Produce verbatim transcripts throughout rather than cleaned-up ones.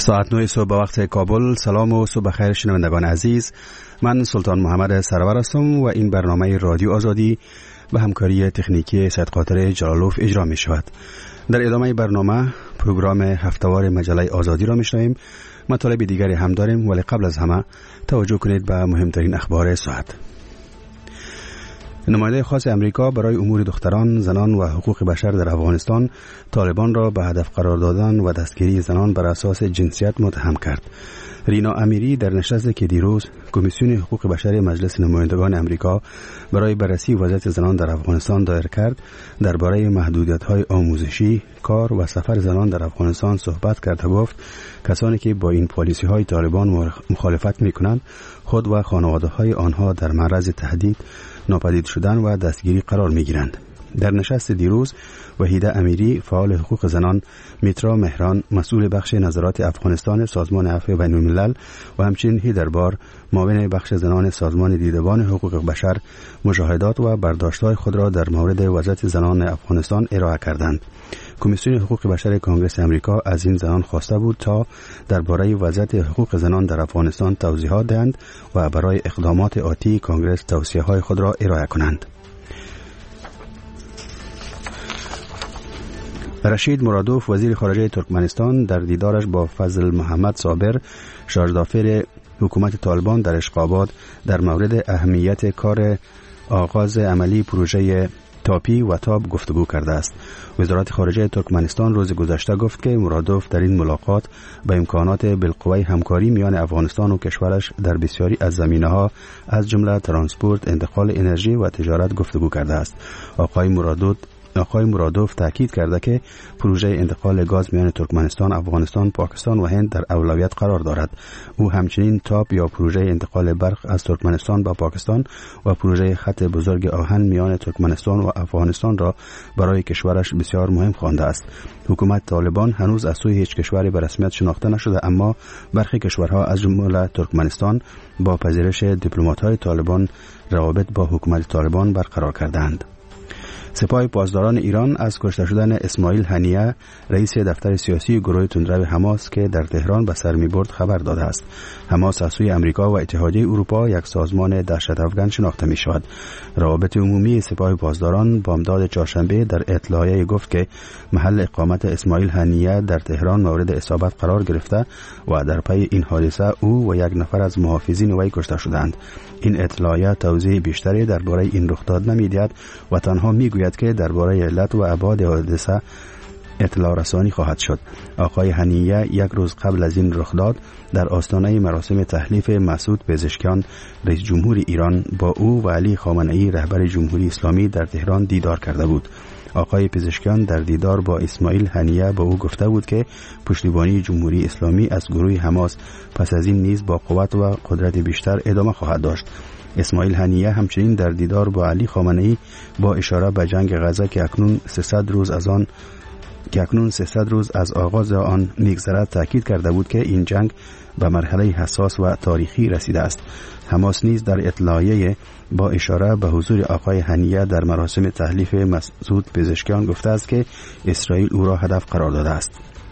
ساعت نه صبح به وقت کابل. سلام و صبح خیر شنوندگان عزیز. من سلطان محمد سرور هستم و این برنامه رادیو آزادی به همکاری تکنیکی سید قاطر جلالوف اجرا می شود. در ادامه برنامه پروگرام هفتهوار مجله آزادی را می شنویم. مطالب دیگری هم داریم، ولی قبل از همه توجه کنید به مهمترین اخبار ساعت. نماینده خاص امریکا برای امور دختران، زنان و حقوق بشر در افغانستان طالبان را به هدف قرار دادن و دستگیری زنان بر اساس جنسیت متهم کرد. رینا امیری در نشستی که دیروز کمیسیون حقوق بشر مجلس نمایندگان امریکا برای بررسی وضعیت زنان در افغانستان دایر کرد، درباره محدودیت‌های آموزشی، کار و سفر زنان در افغانستان صحبت کرد و گفت کسانی که با این پالیسی‌های طالبان مخالفت می‌کنند خود و خانواده‌های آنها در معرض تهدید، ناپدید شدن و دستگیری قرار می‌گیرند. در نشست دیروز وحیده امیری فعال حقوق زنان، میترا مهران مسئول بخش نظارات افغانستان سازمان عفو بین الملل و همچنین هیدربار معاون بخش زنان سازمان دیدبان حقوق بشر مشاهدات و برداشت‌های خود را در مورد وضعیت زنان افغانستان ارائه کردند. کمیسیون حقوق بشر کنگره امریکا از این زنان خواسته بود تا درباره وضعیت حقوق زنان در افغانستان توضیحات دهند و برای اقدامات آتی کنگره توصیه‌های خود را ارائه کنند. رشید مرادوف وزیر خارجه ترکمنستان در دیدارش با فضل محمد صابر شارژدافر حکومت طالبان در اشقاباد در مورد اهمیت کار آغاز عملی پروژه تاپی و تاب گفتگو کرده است. وزارت خارجه ترکمنستان روز گذشته گفت که مرادوف در این ملاقات به امکانات بالقوه همکاری میان افغانستان و کشورش در بسیاری از زمینه‌ها از جمله ترانسپورت، انتقال انرژی و تجارت گفتگو کرده است. آقای مرادوف آقای مرادوف تاکید کرده که پروژه انتقال گاز میان ترکمنستان، افغانستان، پاکستان و هند در اولویت قرار دارد. او همچنین تاپ یا پروژه انتقال برق از ترکمنستان به پاکستان و پروژه خط بزرگ آهن میان ترکمنستان و افغانستان را برای کشورش بسیار مهم خوانده است. حکومت طالبان هنوز از سوی هیچ کشوری به رسمیت شناخته نشده، اما برخی کشورها از جمله ترکمنستان با پذیرش دیپلمات‌های طالبان روابط با حکومت طالبان برقرار کردند. سپاه پاسداران ایران از کشته شدن اسماعیل هنیه رئیس دفتر سیاسی گروه تندرو حماس که در تهران به سر می‌برد خبر داده است. حماس از سوی امریکا و اتحادیه اروپا یک سازمان دهشت افکن شناخته می‌شود. روابط عمومی سپاه پاسداران بامداد چهارشنبه در اطلاعیه گفت که محل اقامت اسماعیل هنیه در تهران مورد اصابت قرار گرفته و در پی این حادثه او و یک نفر از محافظین وی کشته شدند. این اطلاعیه توضیح بیشتری درباره این رخداد نمی‌دهد و تنها می‌گوید که درباره علت و ابعاد حادثه اطلاع رسانی خواهد شد. آقای هنیه یک روز قبل از این رخداد در آستانه مراسم تحلیف مسعود پزشکیان رئیس جمهور ایران با او و علی خامنه‌ای رهبر جمهوری اسلامی در تهران دیدار کرده بود. آقای پزشکیان در دیدار با اسماعیل هنیه با او گفته بود که پشتیبانی جمهوری اسلامی از گروه حماس پس از این نیز با قوت و قدرت بیشتر ادامه خواهد داشت. اسماعیل هنیه همچنین در دیدار با علی خامنه‌ای با اشاره به جنگ غزه که اکنون سیصد روز از آن که اکنون سیصد روز از آغاز آن می‌گذرد تاکید کرده بود که این جنگ به مرحله حساس و تاریخی رسیده است. حماس نیز در اطلاعیه با اشاره به حضور آقای هنیه در مراسم تحلیف مسعود پزشکیان گفته است که اسرائیل او را هدف قرار داده است.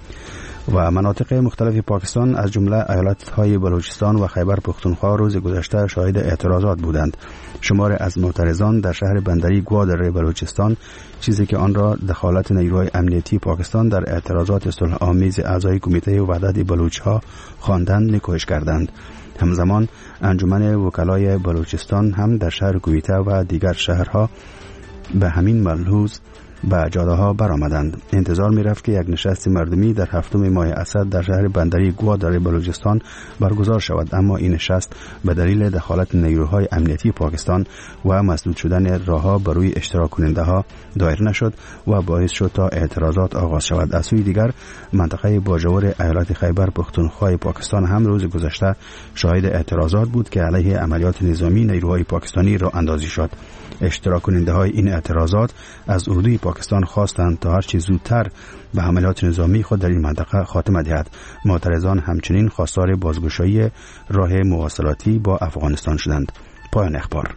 و مناطق مختلف پاکستان از جمله ایالت‌های بلوچستان و خیبر پختونخوا روز گذشته شاهد اعتراضات بودند. شمار از معترضان در شهر بندری گوادر بلوچستان، چیزی که آن را دخالت نیروهای امنیتی پاکستان در اعتراضات صلح آمیز اعضای کمیته وحدت بلوچ‌ها خواندند، نکوهش کردند. همزمان انجمن وکلای بلوچستان هم در شهر کویته و دیگر شهرها به همین ملحوظ به جاده ها برآمدند. انتظار می رفت که یک نشست مردمی در هفتم ماه اسد در شهر بندری گوادر بلوچستان برگزار شود، اما این نشست به دلیل دخالت نیروهای امنیتی پاکستان و مسدود شدن راهها بر روی اشتراک کننده ها دایر نشد و باعث شد تا اعتراضات آغاز شود. از سوی دیگر منطقه باجور ایالت خیبر پختونخوا پاکستان هم روز گذشته شاهد اعتراضات بود که علیه عملیات نظامی نیروهای پاکستانی راه اندازی شد. اشتراک کننده های این اعتراضات از اردوی پاکستان خواستند تا هر چه زودتر به عملیات نظامی خود در این منطقه خاتمه دهد. معترضان همچنین خواستار بازگشایی راه مواصلاتی با افغانستان شدند. پایان اخبار.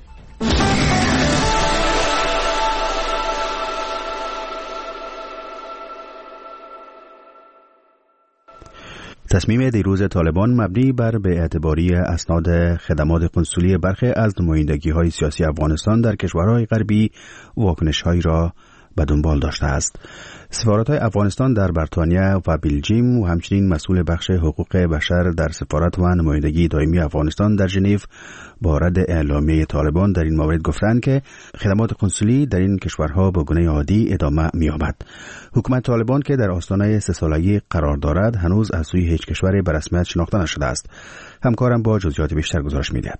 تصمیم دیروز طالبان مبنی بر بی‌اعتباری اسناد خدمات قنسولی برخی از نمایندگی‌های سیاسی افغانستان در کشورهای غربی واکنش‌هایی را به دنبال داشته است. سفارت‌های افغانستان در بریتانیا و بلژیم و همچنین مسئول بخش حقوق بشر در سفارت و نمایندگی دائمی افغانستان در ژنو با رد اعلامیه طالبان در این مورد گفتند که خدمات قنسولی در این کشورها به گونه عادی ادامه می‌یابد. حکومت طالبان که در آستانه سه سالگی قرار دارد هنوز از سوی هیچ کشوری به رسمیت شناخته نشده است. همکارم با جزئیات بیشتر گزارش می‌دهد.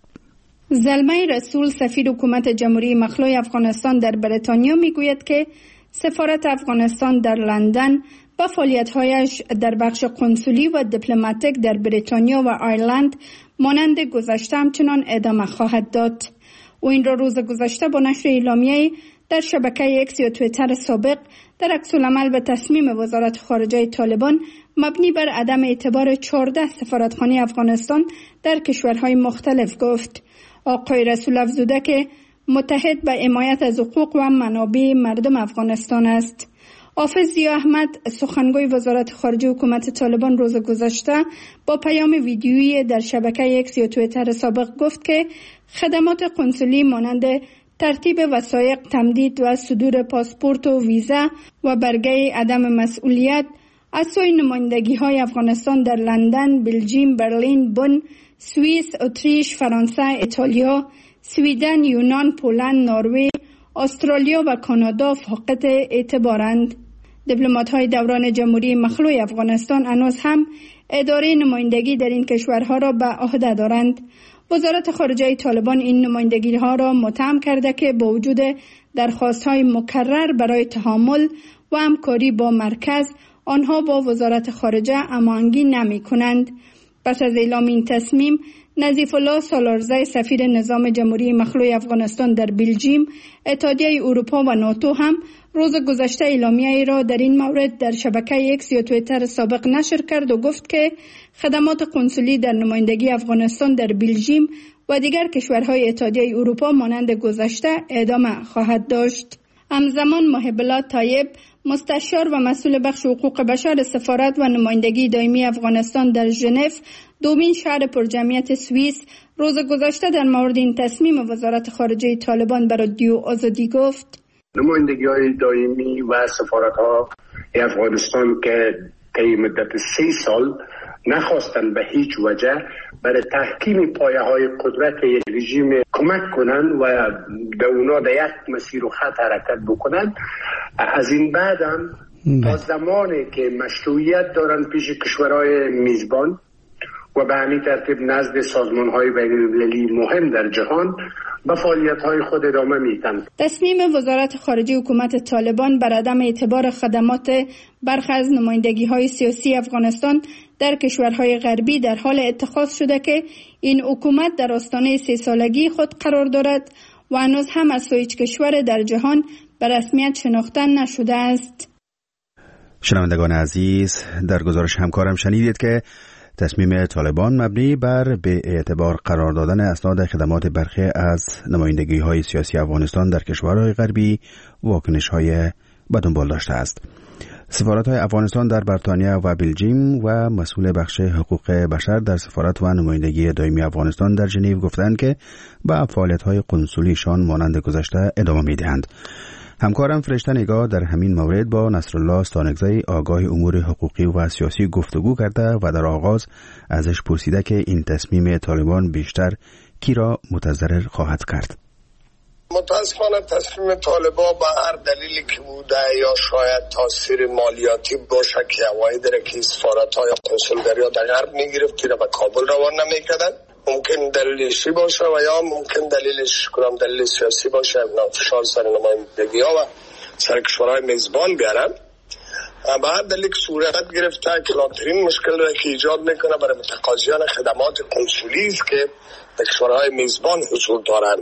زلمه رسول سفیر حکومت جمهوری مخلوع افغانستان در بریتانیا میگوید که سفارت افغانستان در لندن با فعالیت‌هایش در بخش قنسولی و دیپلماتیک در بریتانیا و آیرلند مانند گذشته همچنان ادامه خواهد داد. او این را روز گذشته با نشر اعلامیه در شبکه اکس یا توییتر سابق در عکس‌العمل به تصمیم وزارت خارجه طالبان مبنی بر عدم اعتبار چهارده سفارتخانه افغانستان در کشورهای مختلف گفت. آقای رسول افزوده که متحد به حمایت از حقوق و منابع مردم افغانستان است. حافظ ضیا احمد سخنگوی وزارت خارجه حکومت طالبان روز گذشته با پیام ویدیویی در شبکه اکس یا توییتر سابق گفت که خدمات قنسولی مانند ترتیب وثایق، تمدید و صدور پاسپورت و ویزا و برگه عدم مسئولیت از سوی نمایندگی‌های افغانستان در لندن، بلژیم، برلین، بن، سوئیس، اتریش، فرانسه، ایتالیا، سویدن، یونان، پولند، نروژ، استرالیا و کانادا فاقد اعتبارند. دیپلمات‌های دوران جمهوری مخلوع افغانستان هنوز هم اداره نمایندگی در این کشورها را به عهده دارند. وزارت خارجه طالبان این نمایندگی‌ها را متهم کرده که با وجود درخواست‌های مکرر برای تعامل و همکاری با مرکز، آنها با وزارت خارجه هماهنگی نمی‌کنند. پس از اعلام این تصمیم، نظیف الله سالارزی سفیر نظام جمهوری مخلوع افغانستان در بلژیم، اتحادیه اروپا و ناتو هم روز گذشته اعلامیه را در این مورد در شبکه اکس یا توییتر سابق نشر کرد و گفت که خدمات قنسولی در نمایندگی افغانستان در بلژیم و دیگر کشورهای اتحادیه اروپا مانند گذشته ادامه خواهد داشت. همزمان محب الله طیب، مستشار و مسئول بخش حقوق بشر سفارت و نمایندگی دائمی افغانستان در ژنو، دومین شهر پرجمعیت سوئیس، روز گذشته در مورد این تصمیم وزارت خارجه طالبان بر رادیو آزادی گفت: نمایندگی‌های دائمی و سفارت‌ها افغانستان که طی مدت سه سال نخواستند به هیچ وجه برای تحکیم پایه‌های قدرت یک رژیم کمک کنند و به اونا در یک مسیر و خط حرکت بکنند، از این بعد هم تا زمانی که مشروعیت دارند پیش کشورهای میزبان و به همین ترتیب نزد سازمان‌های بین‌المللی مهم در جهان به فعالیت‌های خود ادامه میدن. تصمیم وزارت خارجه حکومت طالبان بر عدم اعتبار خدمات برخی از نمایندگی‌های سیاسی افغانستان در کشورهای غربی در حال اتخاذ شده که این حکومت در آستانه سه سالگی خود قرار دارد و هنوز هم از هیچ کشور در جهان به رسمیت شناخته نشده است. شنوندگان عزیز، در گزارش همکارم شنیدید که تصمیم طالبان مبنی بر به اعتبار قرار دادن اسناد خدمات برخی از نمایندگی‌های سیاسی افغانستان در کشورهای غربی واکنش‌های به دنبال داشته است. سفارت‌های افغانستان در بریتانیا و بلژیم و مسئول بخش حقوق بشر در سفارت و نمایندگی دائمی افغانستان در ژنو گفتند که به فعالیت‌های قنسولیشان مانند گذشته ادامه می‌دهند. همکارم فرشته نگاه در همین مورد با نصرالله استانکزی آگاه امور حقوقی و سیاسی گفتگو کرده و در آغاز ازش پرسیده که این تصمیم طالبان بیشتر کی را متضرر خواهد کرد. متاسفانه تصمیم طالبان با هر دلیلی که بوده یا شاید تاثیر مالیاتی باشه که اوایل داره که سفارت‌ها یا قنسولگری‌ها در غرب می‌گرفت که به کابل روان نمی‌کردن، ممکن دلیلشی باشه و یا ممکن دلیلش کدام دلیل سیاسی باشه، فشار سر نمایندگی‌ها و سر کشورهای میزبان بیارن. به هر دلیل که صورت گرفته کلانترین مشکل را که ایجاد میکنه برای متقاضیان خدمات قنسولی است که در کشورهای میزبان حضور دارن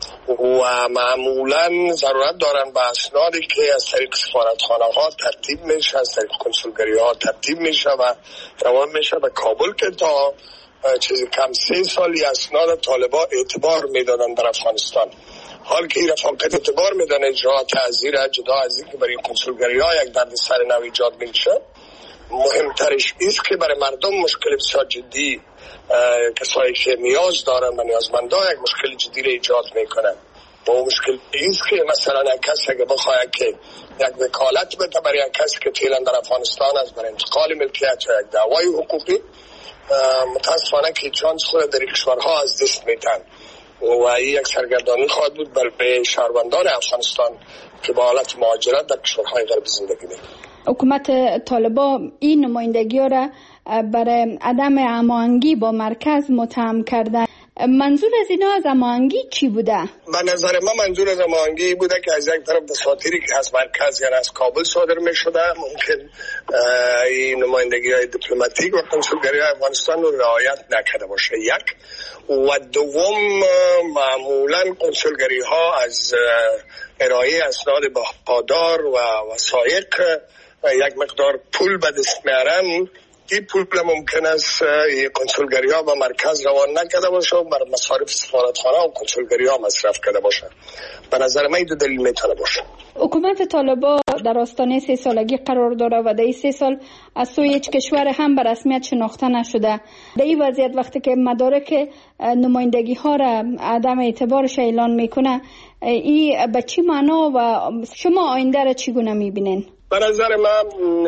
و معمولا ضرورت دارن به اسنادی که از طریق سفارتخانه ها ترتیب میشه، از طریق کنسولگری ها ترتیب میشه و روان میشه به کابل که تا چیزی کم سه سالی اسناد طالبان اعتبار میدادن در افغانستان. حال که این رفاقت اعتبار میدن اجرا تعذیر جدا از این که برای کنسولگری ها یک درد سر نو ایجاد میشه، مهمترش است که برای مردم مشکل بسیار جدی، کسایی که نیاز دارن و نیازمندان یک مشکل جدی را ایجاد میکنن. و مشکل است که مثلا یک کس اگه بخواهد که یک وکالت بده برای یک کسی که فعلا در افغانستان است برای انتقال ملکیت یا یک دعوای حقوقی، متاسفانه که چانس خود در کشورها از دست میدن و این یک سرگردانی خواهد بود برای شهروندان افغانستان که با حالت مهاجرت در کشورهای غربی زندگی میکنند. حکومت طالبان این نمایندگی را برای عدم هماهنگی با مرکز متهم کرده. منظور از اینا از هماهنگی چی بوده؟ به نظر من منظور از هماهنگی بوده که از یک طرف دساتیری که از مرکز یعنی از کابل صادر می شده ممکن این نمایندگی های دیپلماتیک و کنسولگری افغانستان رو رعایت نکرده باشه، یک. و دوم معمولا کنسولگری ها از ارائه اسناد بهادار و وثایق یک مقدار پول به دست میارن. این پول ممکن است کنسولگری ها با مرکز روان نکرده باشه و بر مصارف سفارتخانه و کنسولگری ها مصرف کرده باشه. به نظر من این دو دلیل میتونه باشه. حکومت طالبان در آستانه سه سالگی قرار داره و در این سه سال از سوی هیچ کشور هم به رسمیت شناخته نشده. در این وضعیت وقتی که مدارک نمایندگی ها را عدم اعتبارش اعلان میکنه، این به چی معنا و شما آینده را چگونه میبینین؟ به نظر من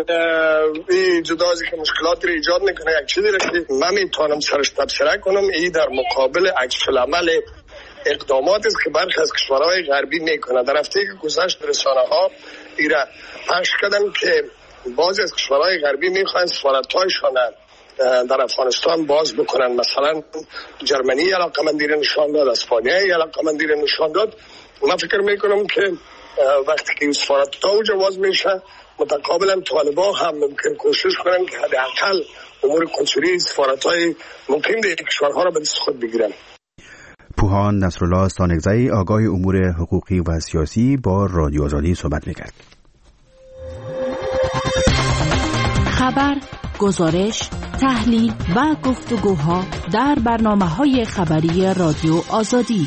این جدازی که مشکلات رو ایجاد میکنه، یک چیزی رو که من میتونم سرش تبصره کنم، این در مقابل عکس العمل اقدامات است که برخی از کشورهای غربی میکنه. در هفته که گذشت رسانه ها این را پخش کردن که بعضی از کشورهای غربی میخوان سفارت‌هایشان در افغانستان باز بکنن. مثلا جرمنی علاقه‌مندی را نشان داد، اسپانیا علاقه‌مندی را نشان داد. من فکر میکنم که وقتی که این سفارت‌ها اوجا باز میشه، متقابلا طالبان هم ممکن کوشش کنن که حداقل امور کنسولی سفارت‌های ممکن در کشورها را به دست خود بگیرن. پوهان نصرالله سانگزئی آگاه امور حقوقی و سیاسی با رادیو آزادی صحبت میکرد. خبر، گزارش، تحلیل و گفتگوها در برنامه‌های خبری رادیو آزادی.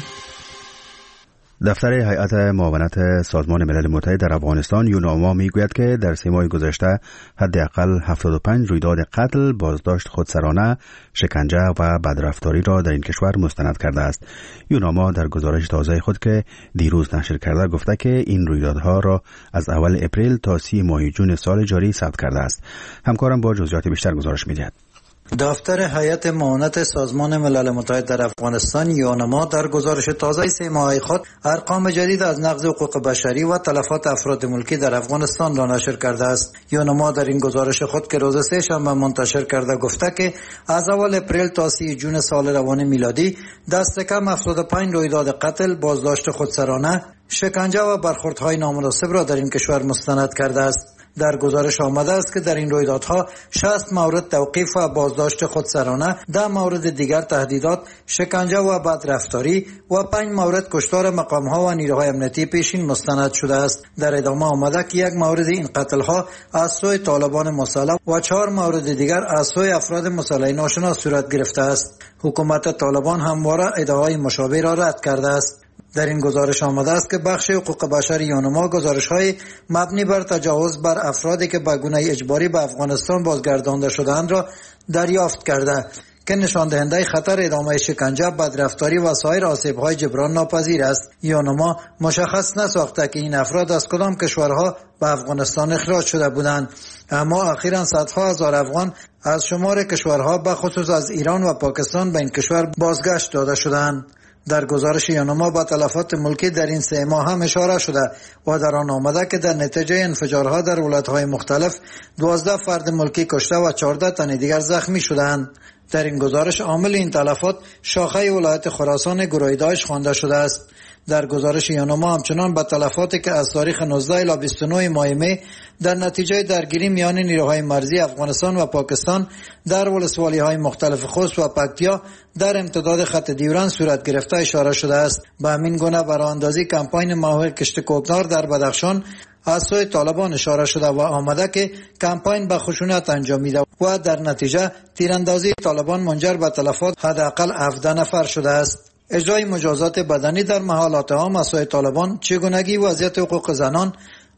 دفتر هیئت معاونت سازمان ملل متحد در افغانستان یوناما میگوید که در سه ماه گذشته حداقل هفتاد و پنج رویداد قتل، بازداشت خودسرانه، شکنجه و بدرفتاری را در این کشور مستند کرده است. یوناما در گزارش تازه خود که دیروز نشر کرده گفته که این رویدادها را از اول اپریل تا سی ماه جون سال جاری ثبت کرده است. همکارم با جزئیات بیشتر گزارش می‌دهد. دفتر هیئت معاونت سازمان ملل متحد در افغانستان یوناما در گزارش تازه سه ماهه خود ارقام جدید از نقض حقوق بشری و تلفات افراد ملکی در افغانستان را نشر کرده است. یوناما در این گزارش خود که روز سه شنبه منتشر کرده گفته که از اول اپریل تا سی جون سال روان میلادی دست کم هفتاد و پنج رویداد قتل، بازداشت خودسرانه، شکنجه و برخوردهای نامناسب را در این کشور مستند کرده است. در گزارش آمده است که در این رویدادها شصت مورد توقیف و بازداشت خودسرانه، ده مورد دیگر تهدیدات، شکنجه و بدرفتاری و پنج مورد کشتار مقام‌ها و نیروهای امنیتی پیشین مستند شده است. در ادامه آمده که یک مورد این قتل‌ها از سوی طالبان مسلح و چهار مورد دیگر از سوی افراد مسلح ناشناس صورت گرفته است. حکومت طالبان همواره ادعاهای مشابه را رد کرده است. در این گزارش آمده است که بخش حقوق بشر یوناما گزارش‌های مبنی بر تجاوز بر افرادی که به گونه اجباری به افغانستان بازگردانده شده‌اند را دریافت کرده که نشان دهنده خطر ادامه شکنجه، بدرفتاری و سایر آسیب‌های جبران ناپذیر است. یوناما مشخص نساخته که این افراد از کدام کشورها به افغانستان اخراج شده بودند، اما اخیراً صدها هزار افغان از شمار کشورها به خصوص از ایران و پاکستان به این کشور بازگشت داده شدند. در گزارش یوناما با تلفات ملکی در این سه ماه هم اشاره شده و در آن آمده که در نتیجه انفجارها در ولایت‌های مختلف دوازده فرد ملکی کشته و چهارده تن دیگر زخمی شدند. در این گزارش عامل این تلفات شاخه ولایت خراسان گروه داعش خوانده شده است. در گزارش یوناما همچنان به تلفاتی که از تاریخ نوزده الی بیست و نه ماه می در نتیجه درگیری میان نیروهای مرزی افغانستان و پاکستان در ولسوالی‌های مختلف خوست و پکتیا در امتداد خط دیوران صورت گرفته اشاره شده است. به همین گونه براندازی کمپاین ماهور کشت کوکنار در بدخشان از سوی طالبان اشاره شده و آمده که کمپاین به خشونت انجام میده و در نتیجه تیراندازی طالبان منجر به تلفات حداقل هفده نفر شده است. اجرای مجازات بدنی در محلات عام از سوی طالبان، چگونگی وضعیت حقوق زنان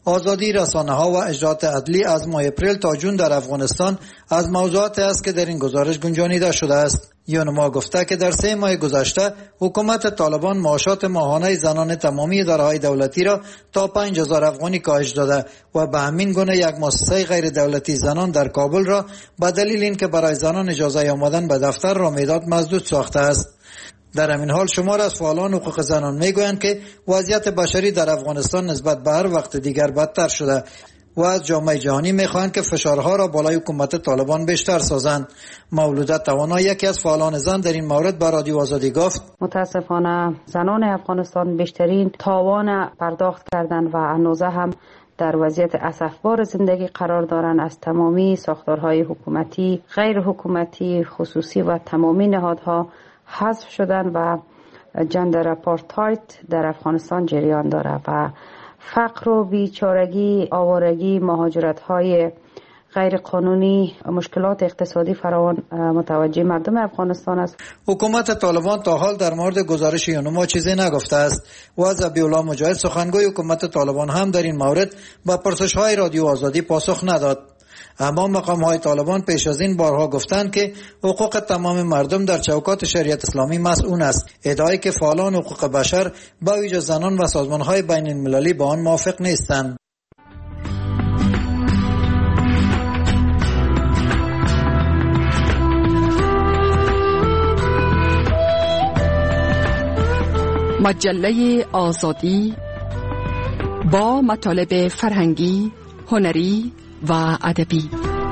آزادی رسانه ها و اجرات عدلی از ماه اپریل تا جون در افغانستان از موضوعاتی است که در این گزارش گنجانیده شده است. یونما گفته که در سه ماه گذشته حکومت طالبان معاشات ماهانه زنان تمامی اداره‌های دولتی را تا پنج هزار افغانی کاهش داده و به همین گونه یک مؤسسه غیر دولتی زنان در کابل را به دلیل اینکه برای زنان اجازه آمدن به دفتر را میداد مسدود ساخته است. در همین حال شمار از فعالان حقوق زنان میگویند که وضعیت بشری در افغانستان نسبت به هر وقت دیگر بدتر شده و از جامعه جهانی میخواهند که فشارها را بالای حکومت طالبان بیشتر سازند. مولوده توانا یکی از فعالان زن در این مورد به رادیو آزادی گفت: متاسفانه زنان افغانستان بیشترین تاوان پرداخت کردند و هنوزه هم در وضعیت اسفبار زندگی قرار دارند. از تمامی ساختارهای حکومتی، غیر حکومتی، خصوصی و تمامی نهادها حذف شدن و جندر اپارتاید در افغانستان جریان داره و فقر و بیچارگی، آوارگی، مهاجرت‌های غیر قانونی، مشکلات اقتصادی فراوان متوجه مردم افغانستان است. حکومت طالبان تا حال در مورد گزارش یونما چیزی نگفته است و ذبیح‌الله مجاهد سخنگوی حکومت طالبان هم در این مورد به پرسش‌های رادیو آزادی پاسخ نداد. اما مقام‌های طالبان پیش از این بارها گفتند که حقوق تمام مردم در چوکات شریعت اسلامی مسئول است. ادعایی که فعالان حقوق بشر به ویژه زنان و سازمان‌های بین المللی با آن موافق نیستند. مجله آزادی با مطالب فرهنگی، هنری و ادبی.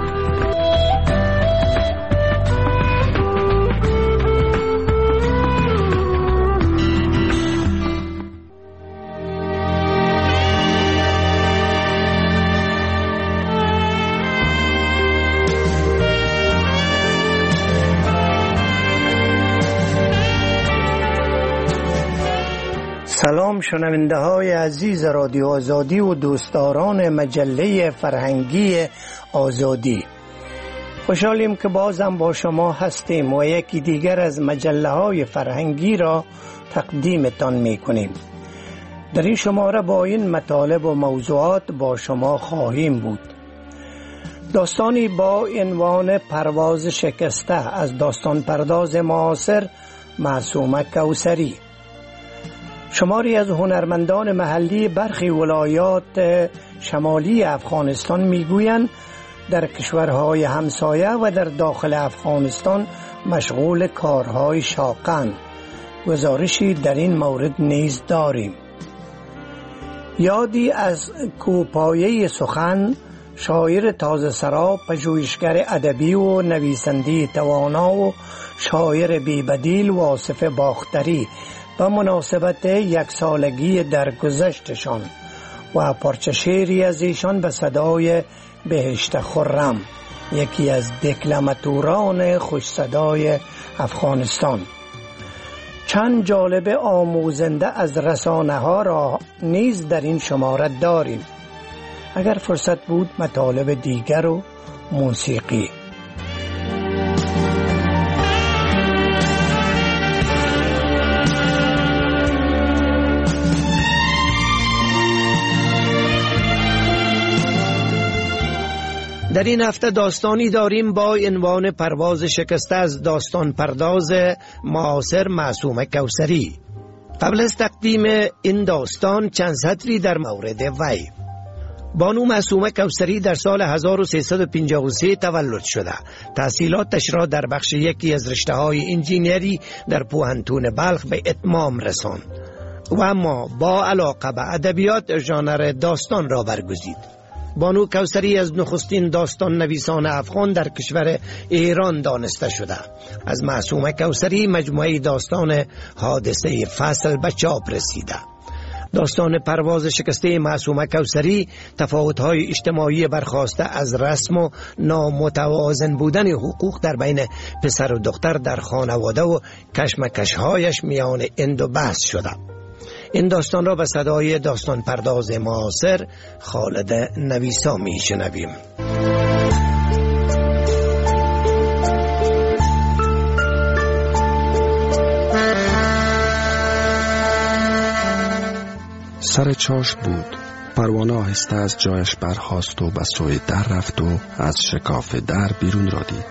سلام شنونده های عزیز رادیو آزادی و دوستداران مجله فرهنگی آزادی، خوشحالیم که بازم با شما هستیم و یکی دیگر از مجله های فرهنگی را تقدیمتان می کنیم. در این شماره با این مطالب و موضوعات با شما خواهیم بود: داستانی با عنوان پرواز شکسته از داستان پرداز معاصر معصومه کوثری. شماری از هنرمندان محلی برخی ولایات شمالی افغانستان میگویند در کشورهای همسایه و در داخل افغانستان مشغول کارهای شاقند. گزارشی در این مورد نیز داریم. یادی از کوپایه سخن، شاعر تازه سرا، پژوهشگر ادبی و نویسنده توانا و شاعر بی‌بدیل واصف باختری به مناسبت یک سالگی درگذشتشان و پارچه شعری از ایشان به صدای بهشت خرم، یکی از دکلماتوران خوش صدای افغانستان. چند جالب آموزنده از رسانه ها را نیز در این شماره داریم. اگر فرصت بود مطالب دیگر و موسیقی. در این هفته داستانی داریم با عنوان پرواز شکسته از داستان پرداز معاصر معصومه کوثری. قبل از تقدیم این داستان چند سطری در مورد وی. بانو معصومه کوثری در سال هزار و سیصد و پنجاه و سه تولد شده. تحصیلاتش را در بخش یکی از رشته‌های انجینری در پوهنتون بلخ به اتمام رساند و اما با علاقه به ادبیات ژانر داستان را برگزید. بانو کوثری از نخستین داستان نویسان افغان در کشور ایران دانسته شده. از معصومه کوثری مجموعه داستان حادثه فصل به چاپ رسیده. داستان پرواز شکسته معصومه کوثری تفاوت‌های اجتماعی برخاسته از رسم و نامتوازن بودن حقوق در بین پسر و دختر در خانواده و کشمکش‌هایش میان اند و بحث شده. این داستان را به صدای داستان پرداز معاصر خالد نویسا می شنویم. سر چاش بود پروانه آهسته از جایش برخاست و به سوی در رفت و از شکاف در بیرون را دید.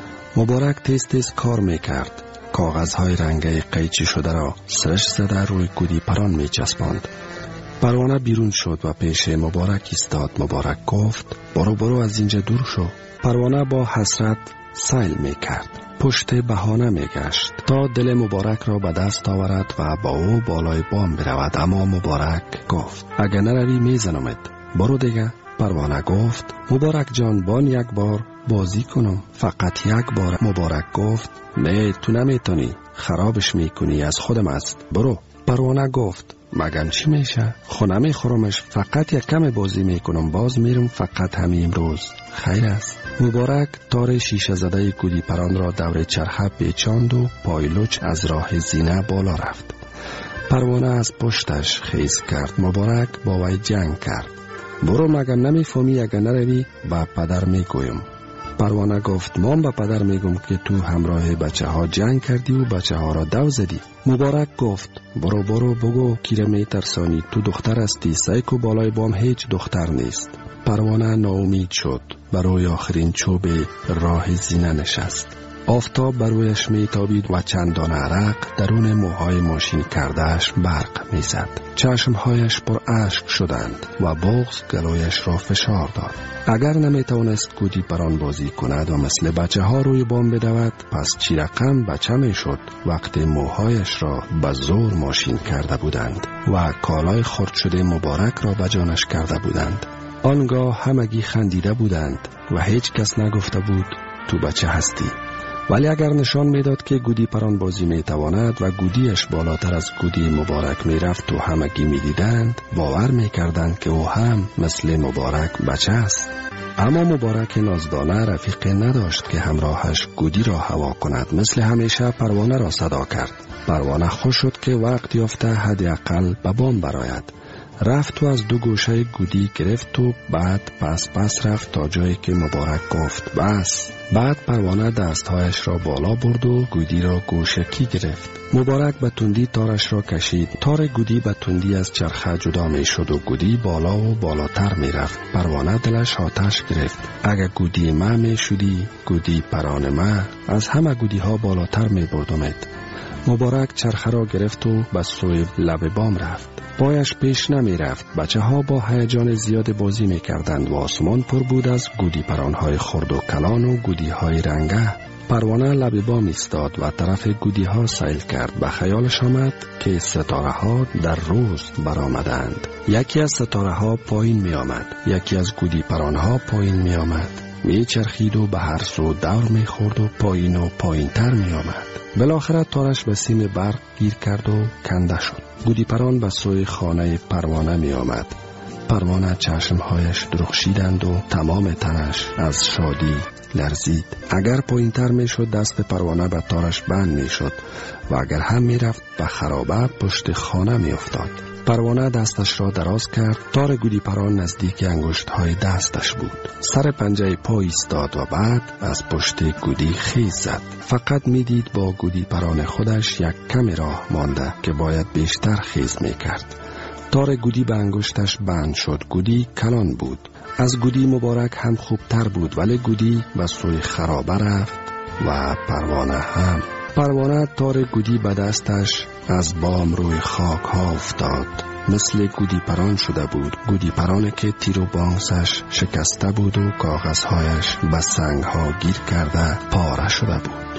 مبارک تیز تیز کار میکرد. کاغذهای رنگی قیچی شده را سرش زده روی گودی پران می چسباند. پروانه بیرون شد و پیش مبارک ایستاد. مبارک گفت برو برو از اینجا دور شو. پروانه با حسرت سیل می کرد. پشت بهانه می گشت تا دل مبارک را به دست آورد و با او بالای بام برود، اما مبارک گفت اگر نروی می زنمت، برو دیگه. پروانه گفت مبارک جان بان یک بار بازی کنم، فقط یک بار. مبارک گفت نه تو نمیتونی، خرابش میکنی، از خودم است، برو. پروانه گفت مگم چی میشه؟ خونه میخورمش، فقط یک کم بازی میکنم، باز میرم، فقط همین امروز خیر است. مبارک تار شیشه زده گودی پران را دور چرخه پیچاند و پایلوچ از راه زینه بالا رفت. پروانه از پشتش خیز کرد. مبارک با وی جنگ کرد. برو مگم نمیفهمی اگر نروی با پدر میگویم. پروانه گفت من با پدر میگم که تو همراه بچه ها جنگ کردی و بچه ها را دو زدی. مبارک گفت برو برو بگو کیره میترسانی، تو دختر هستی، سیکو بالای بام هیچ دختر نیست. پروانه ناامید شد، برای آخرین چوب راه زینه نشست. آفتاب بر رویش میتابید و چندان عرق درون موهای ماشین کردهش برق میزد. چشمهایش پر اشک شدند و بغض گلویش را فشار داد. اگر نمیتوانست گودی پران بازی کند و مثل بچه ها روی بام بدود، پس چی رقم بچه میشد وقتی موهایش را به زور ماشین کرده بودند و کالای خرد شده مبارک را به جانش کرده بودند. آنگاه همگی خندیده بودند و هیچ کس نگفته بود تو بچه هستی. ولی اگر نشان میداد که گودی پران بازی میتواند و گودیش بالاتر از گودی مبارک میرفت و همگی میدیدند، باور میکردند که او هم مثل مبارک بچه است. اما مبارک نازدانه رفیقی نداشت که همراهش گودی را هوا کند. مثل همیشه پروانه را صدا کرد. پروانه خوش شد که وقت یافته حداقل به بام برآید. رفت و از دو گوشه گودی گرفت و بعد پس پس رفت تا جایی که مبارک گفت بس. بعد پروانه دستهایش را بالا برد و گودی را گوشکی گرفت. مبارک به تندی تارش را کشید. تار گودی به تندی از چرخه جدا می شد و گودی بالا و بالاتر می رفت. پروانه دلش آتش گرفت. اگر گودی ما می شدی، گودی پران ما، از همه گودی ها بالاتر می بردمت. مبارک چرخه را گرفت و به سوی لب بام رفت. پایش پیش نمی رفت. بچه ها با هیجان زیاد بازی می کردند و آسمان پر بود از گودی پرانهای خرد و کلان و گودی های رنگه. پروانه لب بام ایستاد و طرف گودی ها سیل کرد. به خیالش آمد که ستاره ها در روز برآمدند. یکی از ستاره ها پایین می آمد، یکی از گودی پرانها پایین می آمد. می چرخید و به هر سو دور می خورد و پایین و پایین تر می آمد. بالاخره تارش به سیم برق گیر کرد و کنده شد. گودی پران به سوی خانه پروانه می آمد. پروانه چشمهایش درخشیدند و تمام تنش از شادی لرزید. اگر پایین تر می شد دست پروانه به تارش بند می شد و اگر هم می رفت به خرابه پشت خانه می افتاد. پروانه دستش را دراز کرد. تار گودی پران نزدیک انگشت های دستش بود. سر پنجه پا ایستاد و بعد از پشت گودی خیز زد. فقط می دید با گودی پران خودش یک کمی راه مانده که باید بیشتر خیز می کرد. تار گودی به انگشتش بند شد. گودی کلان بود. از گودی مبارک هم خوبتر بود، ولی گودی به سوی خرابه رفت و پروانه هم. پروانه تار گودی به دستش از بام روی خاک ها افتاد. مثل گودی پران شده بود. گودی پرانه که تیر و بانسش شکسته بود و کاغذهایش به سنگ ها گیر کرده پاره شده بود.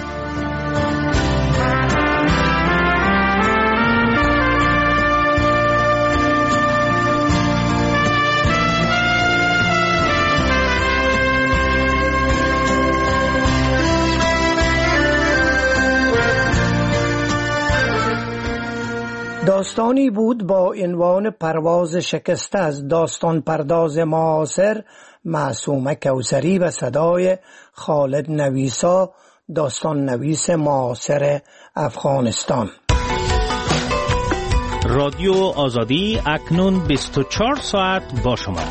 داستانی بود با عنوان پرواز شکسته از داستان پرداز معاصر معصومه کوثری و صدای خالد نویسا، داستان نویس معاصر افغانستان. رادیو آزادی اکنون بیست و چهار ساعت با شما.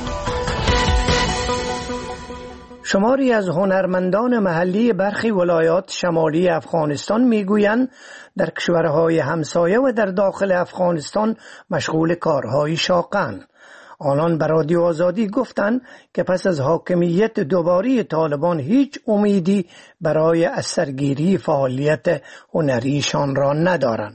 شماری از هنرمندان محلی برخی ولایات شمالی افغانستان میگویند در کشورهای همسایه و در داخل افغانستان مشغول کارهای شاقند. آنان به رادیو آزادی گفتند که پس از حاکمیت دوباره طالبان هیچ امیدی برای اثرگیری فعالیت هنریشان را ندارند.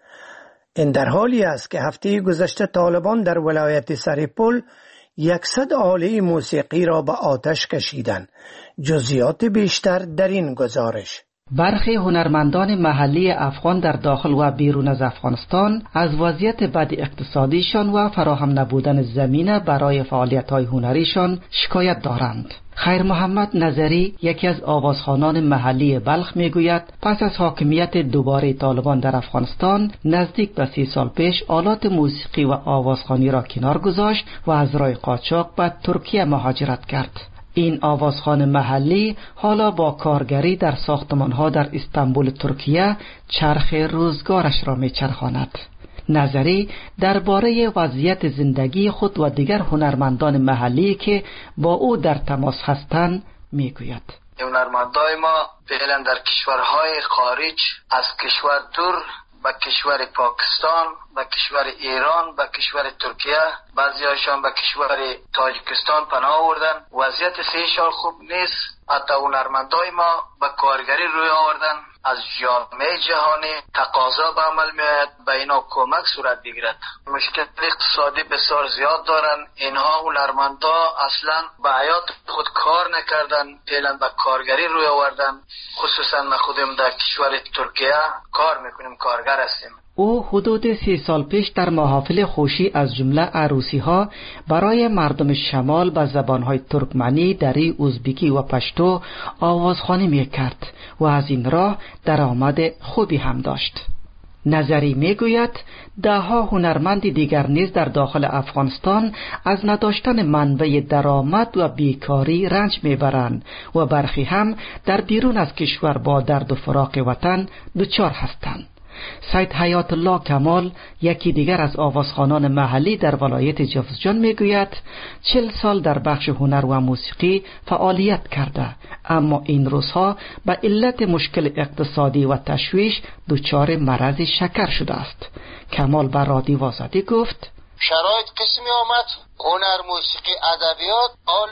این در حالی است که هفته گذشته طالبان در ولایت سرپل یکصد آله موسیقی را به آتش کشیدند. جزئیات بیشتر در این گزارش. برخی هنرمندان محلی افغان در داخل و بیرون از افغانستان از وضعیت بد اقتصادیشان و فراهم نبودن زمینه برای فعالیت‌های هنریشان شکایت دارند. خیر محمد نظری، یکی از آوازخوانان محلی بلخ، میگوید پس از حاکمیت دوباره طالبان در افغانستان نزدیک به سی سال پیش آلات موسیقی و آوازخوانی را کنار گذاشت و از راه قاچاق به ترکیه مهاجرت کرد. این آوازخوان محلی حالا با کارگری در ساختمان‌ها در استانبول ترکیه چرخ روزگارش را می‌چرخاند. نظری درباره وضعیت زندگی خود و دیگر هنرمندان محلی که با او در تماس هستند میگوید: هنرمندان ما فعلا در کشورهای خارج، از کشور دور به کشور پاکستان، به کشور ایران، به کشور ترکیه، بعضی‌هاشان به کشور تاجیکستان پناه آوردن. وضعیت سه سال خوب نیست. حتی هنرمندای ما به کارگری روی آوردن. از جامعه جهانی تقاضا به عمل میاد به اینا کمک صورت بگیرد. مشکل اقتصادی بسیار زیاد دارن. اینها هنرمندا اصلا به حیات خود کار نکردن، فعلا به کارگری روی آوردن. خصوصا ما خودم در کشور ترکیه کار میکنیم، کارگر هستیم. او حدود سی سال پیش در محافل خوشی از جمله عروسی ها برای مردم شمال به زبانهای ترکمنی، دری، ازبکی و پشتو آوازخوانی می کرد و از این راه درآمد خوبی هم داشت. نظری می گوید ده ها هنرمند دیگر نیز در داخل افغانستان از نداشتن منبع درآمد و بیکاری رنج می برند و برخی هم در بیرون از کشور با درد و فراق وطن دچار هستند. سید حیات الله کمال، یکی دیگر از آوازخوانان محلی در ولایت جوزجان، میگوید چل سال در بخش هنر و موسیقی فعالیت کرده، اما این روزها به علت مشکل اقتصادی و تشویش دچار مرض شکر شده است. کمال بر رادیو آزادی گفت: شرایط قسمی آمد، هنر، موسیقی، ادبیات آل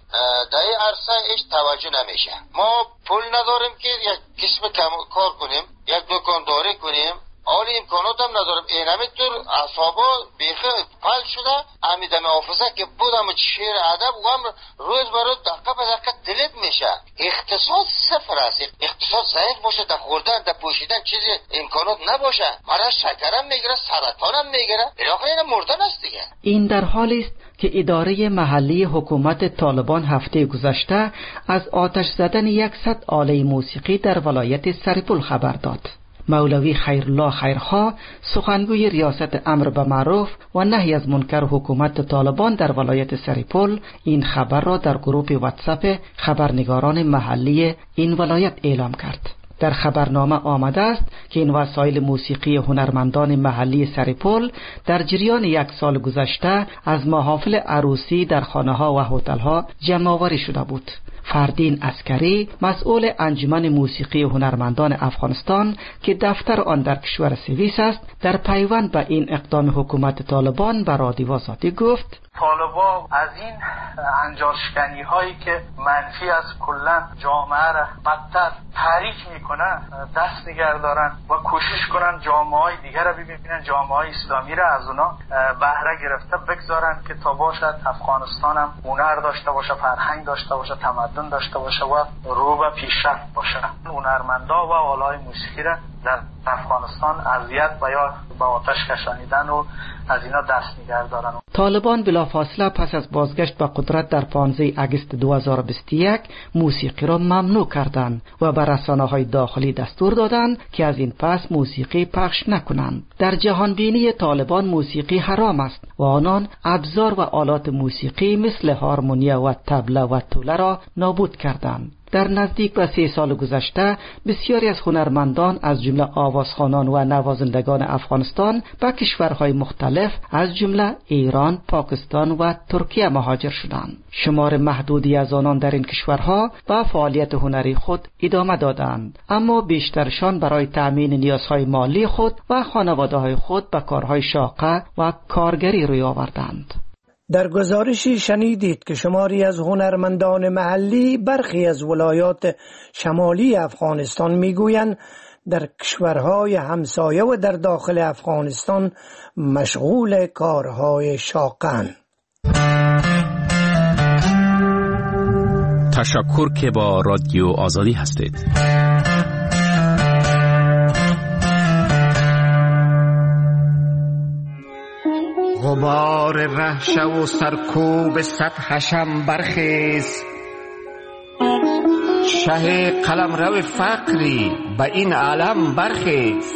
در عرصه ایش توجه نمیشه. ما پول نداریم که یک قسم کار کنیم، یک دکانداری کنیم، آل امکانات هم نداریم. این همینطور اعصابا بیخی پل شده. امیدم حافظه که بودم شعر ادب و هم روز برای دقیقه به دقیقه دلت میشه. اقتصاد صفر است. اقتصاد ضعیف باشه، در خوردن در پوشیدن چیزی امکانات نباشه، مرض شکرم میگیره، سرطانم میگیره، بالاخره این مردن است دیگه. این در حالی است که اداره محلی حکومت طالبان هفته گذشته از آتش زدن یکصد آله موسیقی در ولایت سرپل خبر داد. مولوی خیرالله خیرخواه، سخنگوی ریاست امر به معروف و نهی از منکر حکومت طالبان در ولایت سرپل، این خبر را در گروه واتساپ خبرنگاران محلی این ولایت اعلام کرد. در خبرنامه آمده است که این وسایل موسیقی هنرمندان محلی سرپل در جریان یک سال گذشته از محافل عروسی در خانه‌ها و هتل‌ها جمع آوری شده بود. فردین عسکری، مسئول انجمن موسیقی هنرمندان افغانستان که دفتر آن در کشور سوئیس است، در پیوند به این اقدام حکومت طالبان به رادیو آزادی گفت: طالبان از این انجارشکنی هایی که منفی از کلن جامعه را بدتر تحریک میکنن دست نگه دارن و کوشش کنن جامعه های دیگر را ببینن، جامعه های اسلامی را از اونا بهره گرفته بگذارن که تا باشد افغانستان هم هنر داشته باشه، فرهنگ داشته باشه، تمدن داشته باشه و رو به پیشرفت باشه. هنرمندا و آلای موسیقی را در افغانستان اذیت و یا با آتش کشانیدن و از اینا دست نگه دارن. طالبان بلافاصله پس از بازگشت به قدرت در پانزده آگوست دو هزار و بیست و یک موسیقی را ممنوع کردند و به رسانه‌های داخلی دستور دادند که از این پس موسیقی پخش نکنند. در جهان بینی طالبان موسیقی حرام است و آنان ابزار و آلات موسیقی مثل هارمونیا و طبله و توله را نابود کردند. در نزدیک به سه سال گذشته بسیاری از هنرمندان از جمله آوازخوانان و نوازندگان افغانستان به کشورهای مختلف از جمله ایران، پاکستان و ترکیه مهاجر شدند. شمار محدودی از آنان در این کشورها به فعالیت هنری خود ادامه دادند، اما بیشترشان برای تأمین نیازهای مالی خود و خانواده‌های خود به کارهای شاقه و کارگری روی آوردند. در گزارشی شنیدید که شماری از هنرمندان محلی برخی از ولایات شمالی افغانستان میگویند در کشورهای همسایه و در داخل افغانستان مشغول کارهای شاقند. تشکر که با رادیو آزادی هستید. غبار رهشه و سرکوب سطحشم برخیز، شه قلمرو فقری به این عالم برخیز.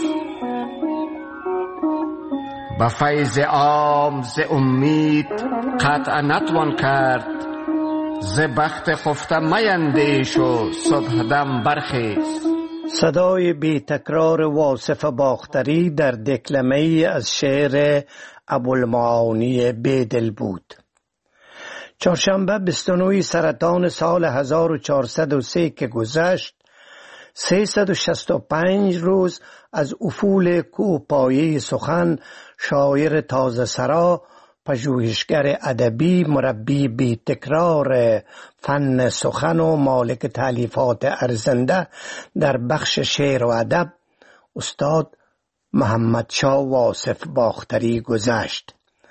به فیض عام ز امید قطع نتوان کرد، ز بخت خفته میندیش و صبح دم برخیز. صدای بی تکرار واصف باختری در دکلمه‌ای از شعر ابوالمعانی بیدل بود. چهارشنبه بیست و نه سرطان سال هزار و چهارصد و سه که گذشت، سیصد و شصت و پنج روز از افول کوهپایه سخن، شاعر تازه سرا، پژوهشگر ادبی، مربی بی تکرار فن سخن و مالک تالیفات ارزنده در بخش شعر و ادب، استاد محمد شاه واصف باختری گذشت.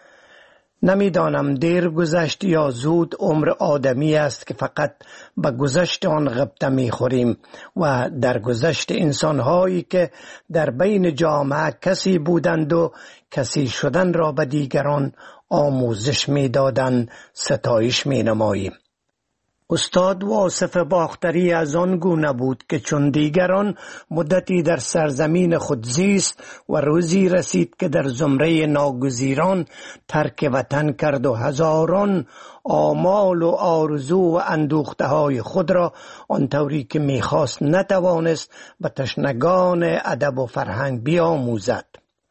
نمیدانم دیر گذشت یا زود. عمر آدمی است که فقط به گذشت آن غبطه میخوریم و در گذشت انسانهایی که در بین جامعه کسی بودند و کسی شدن را به دیگران آموزش میدادند ستایش مینماییم. استاد واصف باختری از آن گونه بود که چون دیگران مدتی در سرزمین خود زیست و روزی رسید که در زمره ناگزیران ترک وطن کرد و هزاران آمال و آرزو و اندوخته های خود را آنطوری که میخواست نتوانست به تشنگان ادب و فرهنگ بیاموزد.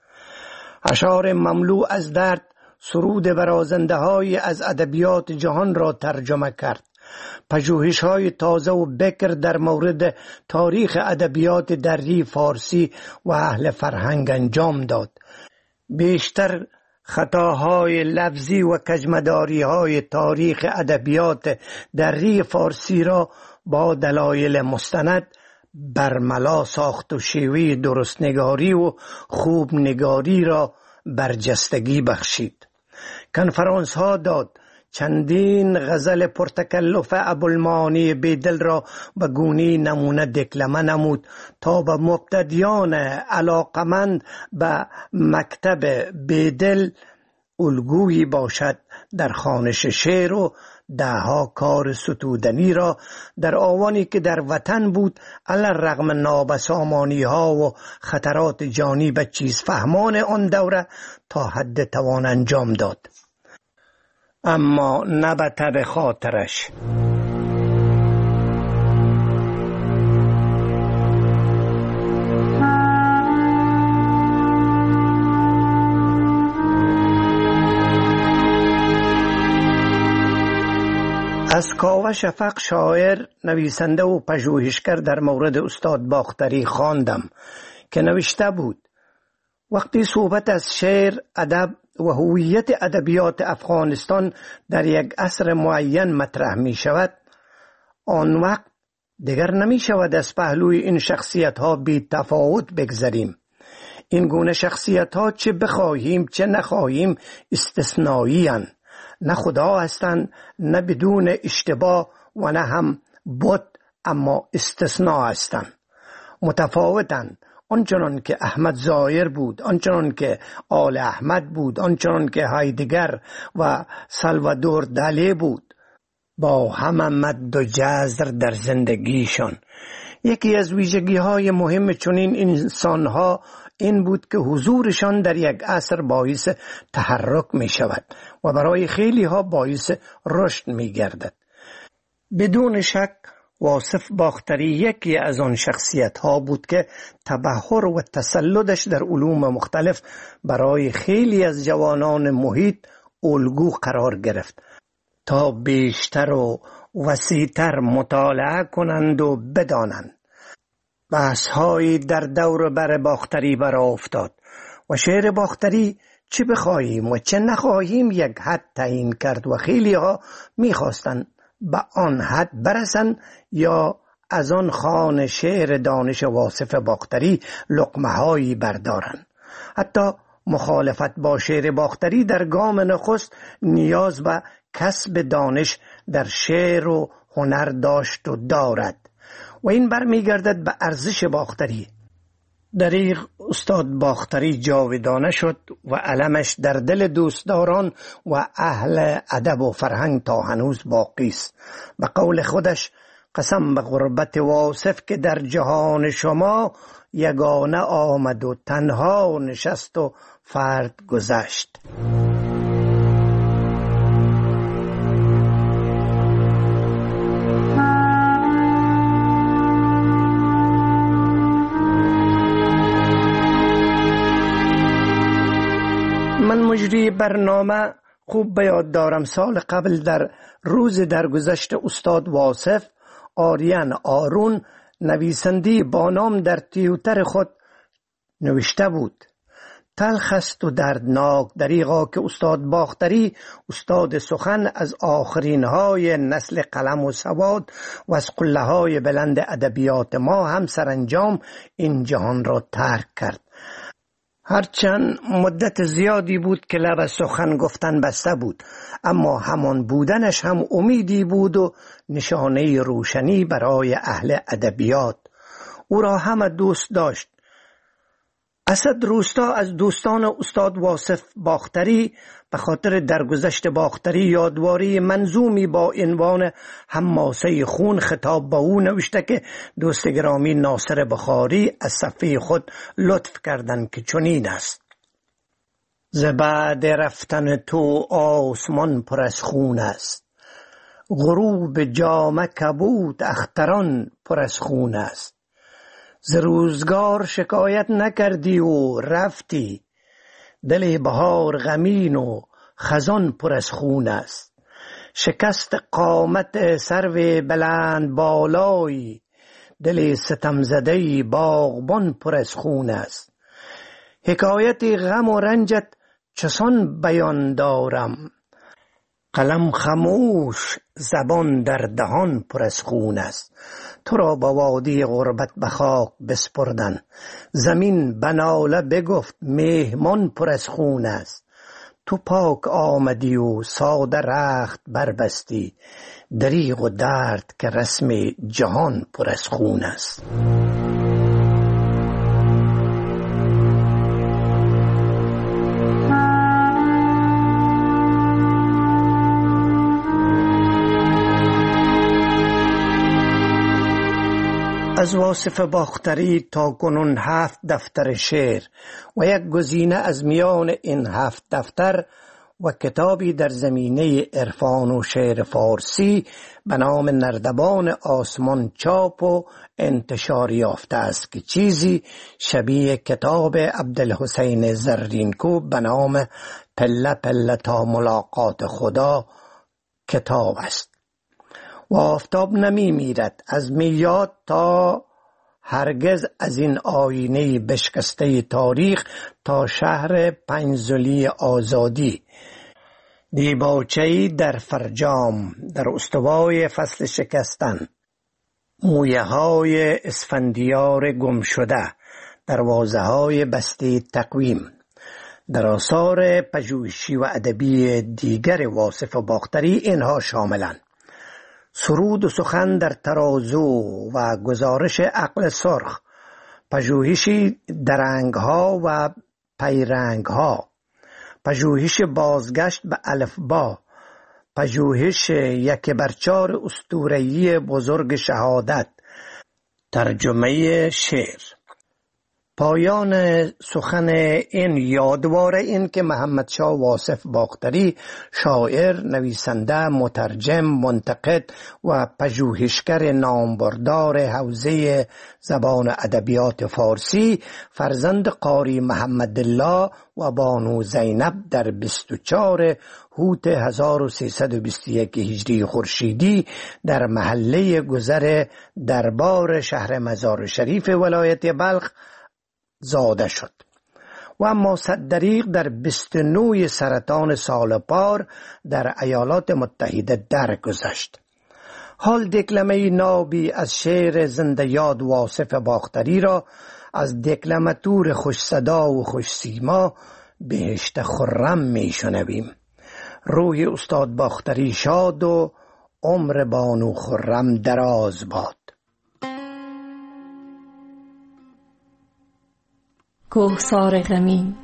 اشعار مملو از درد، سرود برازنده های از ادبیات جهان را ترجمه کرد. پژوهش های تازه و بکر در مورد تاریخ ادبیات دری فارسی و اهل فرهنگ انجام داد. بیشتر خطاهای لفظی و کجمداری های تاریخ ادبیات دری فارسی را با دلایل مستند برملا ساخت و شیوه درستنگاری و خوب نگاری را برجستگی بخشید. کنفرانس ها داد، چندین غزل پرتکلف ابوالمعانی بیدل را به گونی نمونه دکلمه نمود تا به مبتدیان علاقمند به مکتب بیدل الگویی باشد. در خوانش شعر و دهها کار ستودنی را در آوانی که در وطن بود علی الرغم نابسامانی ها و خطرات جانی به چیز فهمان آن دوره تا حد توان انجام داد، اما نه به تب خاطرش. از کاوه شفق، شاعر، نویسنده و پژوهشگر در مورد استاد باختری خواندم که نوشته بود: وقتی صحبت از شعر، ادب و هویت ادبیات افغانستان در یک عصر معین مطرح می شود، آن وقت دیگر نمی شود از پهلوی این شخصیت ها بی تفاوت بگذریم. این گونه شخصیت ها چه بخواهیم چه نخواهیم استثنایی هستند. نه خدا هستند، نه بدون اشتباه و نه هم بت، اما استثناء هستند. متفاوتند. آنچنان که احمد ظاهر بود، آنچنان که آل احمد بود، آنچنان که هایدگر و سالوادور دالی بود، با همه مد و جزر در زندگیشان. یکی از ویژگی های مهم چنین انسان ها این بود که حضورشان در یک عصر باعث تحرک می شود و برای خیلی ها باعث رشد می گردد. بدون شک واصف باختری یکی از آن شخصیت ها بود که تبحر و تسلطش در علوم مختلف برای خیلی از جوانان محیط الگو قرار گرفت تا بیشتر و وسیع‌تر مطالعه کنند و بدانند. بحث هایی در دور بر باختری برآ افتاد و شعر باختری چه بخواهیم و چه نخواهیم یک حد تعیین کرد و خیلی ها میخواستند به آن حد برسن یا از آن خوان شعر دانش واصف باختری لقمه هایی بردارن. حتی مخالفت با شعر باختری در گام نخست نیاز به کسب دانش در شعر و هنر داشت و دارد و این برمیگردد به ارزش باختری. دریغ استاد باختری جاودانه شد و علمش در دل دوستداران و اهل ادب و فرهنگ تا هنوز باقی است. به قول خودش قسم به غربت واصف که در جهان شما یگانه آمد و تنها نشست و فرد گذشت. من مجری برنامه خوب به یاد دارم سال قبل در روز درگذشت استاد واصف آریان آرون نویسندی با نام در تیوتر خود نوشته بود: تلخ است و دردناک دریغا که استاد باختری استاد سخن از آخرین های نسل قلم و سواد و از قله های بلند ادبیات ما هم سرانجام این جهان را ترک کرد. هرچند مدت زیادی بود که لب سخن گفتن بسته بود، اما همان بودنش هم امیدی بود و نشانه روشنی برای اهل ادبیات. او را همه دوست داشت. اسد روستا از دوستان استاد واصف باختری به خاطر درگذشت باختری یادواری منظومی با عنوان حماسه خون خطاب به او نوشته که دوست گرامی ناصر بخاری از صفحه خود لطف کردند که چنین است: ز بعد رفتن تو آسمان پر از خون است، غروب جامه کبود اختران پر از خون است. ز روزگار شکایت نکردی و رفتی، دل بهار غمین و خزان پر از خون است. شکست قامت سرو بلند بالایی، دل ستم زده باغبان پر از خون است. حکایت غم و رنجت چسان بیان دارم، قلم خموش زبان در دهان پر از خون است. تو را با وادی غربت به خاک بسپردن، زمین بناله بگفت مهمان پر از خون است. تو پاک آمدی و ساده رخت بربستی، دریغ و درد که رسم جهان پر از خون است. از واصف باختری تا کنون هفت دفتر شعر و یک گزینه از میان این هفت دفتر و کتابی در زمینه عرفان و شعر فارسی به نام نردبان آسمان چاپ و انتشار یافته است که چیزی شبیه کتاب عبدالحسین زرینکوب به نام پله پله تا ملاقات خدا کتاب است. و آفتاب نمی میرد از میاد تا هرگز از این آینه بشکسته تاریخ تا شهر پنجزلی آزادی، دیباچه‌ای در فرجام در استوای فصل شکستن، مویه های اسفندیار گم شده، دروازه های بسته تقویم. در آثار پژوهشی و ادبی دیگر واصف باختری اینها شاملند: سرود و سخن در ترازو و گزارش عقل سرخ، پژوهشی درنگها و پیرنگها، پژوهش بازگشت به الفبا، پژوهش یک برچار اسطوره‌ای بزرگ شهادت، ترجمه شعر. پایان سخن این یادواره این که محمد شاه واصف باختری شاعر، نویسنده، مترجم، منتقد و پژوهشگر نامبردار حوزه زبان ادبیات فارسی، فرزند قاری محمد الله و بانو زینب در بیست و چهار هوت هزار و سیصد و بیست و یک هجری خورشیدی در محله گذر دربار شهر مزار شریف ولایت بلخ زاده شد. و مصدریق در بیست و نه سرطان سالپار در ایالات متحده درگذشت. حال دکلمه نابی از شعر زنده یاد واصف باختری را از دکلماتور خوش صدا و خوش سیما بهشت خرم می شنویم. روح استاد باختری شاد و عمر بانو خرم دراز باد. کوهسار غمین،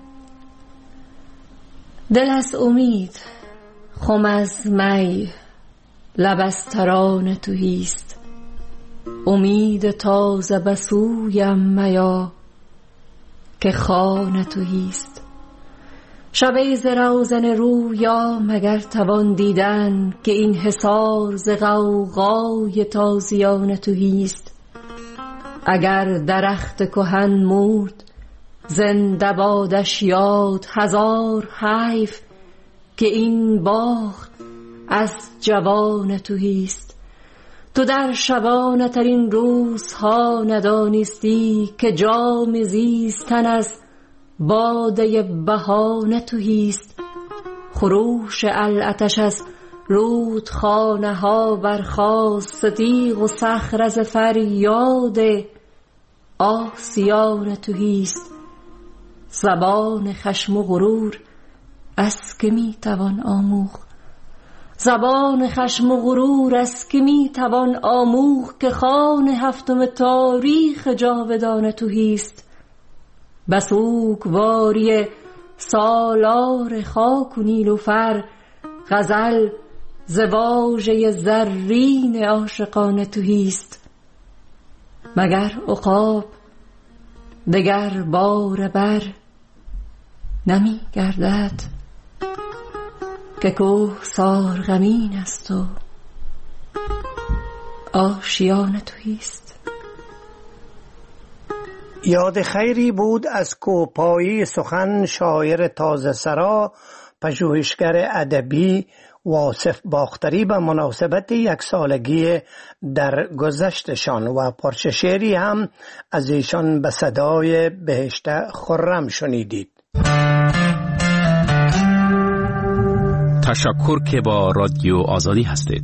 دل از امید، خم از می، لب از ترانه تویست. امید تازه بسویم میا که خانه تویست. شبه ز روزن رویا مگر توان دیدن که این حصار ز غوغای تازیانه تویست. اگر درخت کهن مرد زنده بادش یاد، هزار حیف که این باغ از جوان تویست. تو در شبانه ترین روزها ندانستی که جام زیستن از باده بهانه تویست. خروش العطش از رودخانه ها برخاست، صدیق و صخره ز فریاد آسیان تویست. زبان خشم و غرور از که می توان آموخت، زبان خشم و غرور از که می توان آموخت که خوان هفتم تاریخ جاودان تویست. بسوگواری سالار خاک و نیلوفر، غزل ز واژه زرین عاشقانه تویست. مگر عقاب دگر بار بر نمی گردد که کوهسار غمین است و آشیان تویست. یاد خیری بود از کوپایی سخن شاعر تازه سرا پژوهشگر ادبی واصف باختری به مناسبت یک سالگی در گذشتشان و پارچه شعری هم از ایشان به صدای بهشت خرم شنیدید. تشکر که با رادیو آزادی هستید.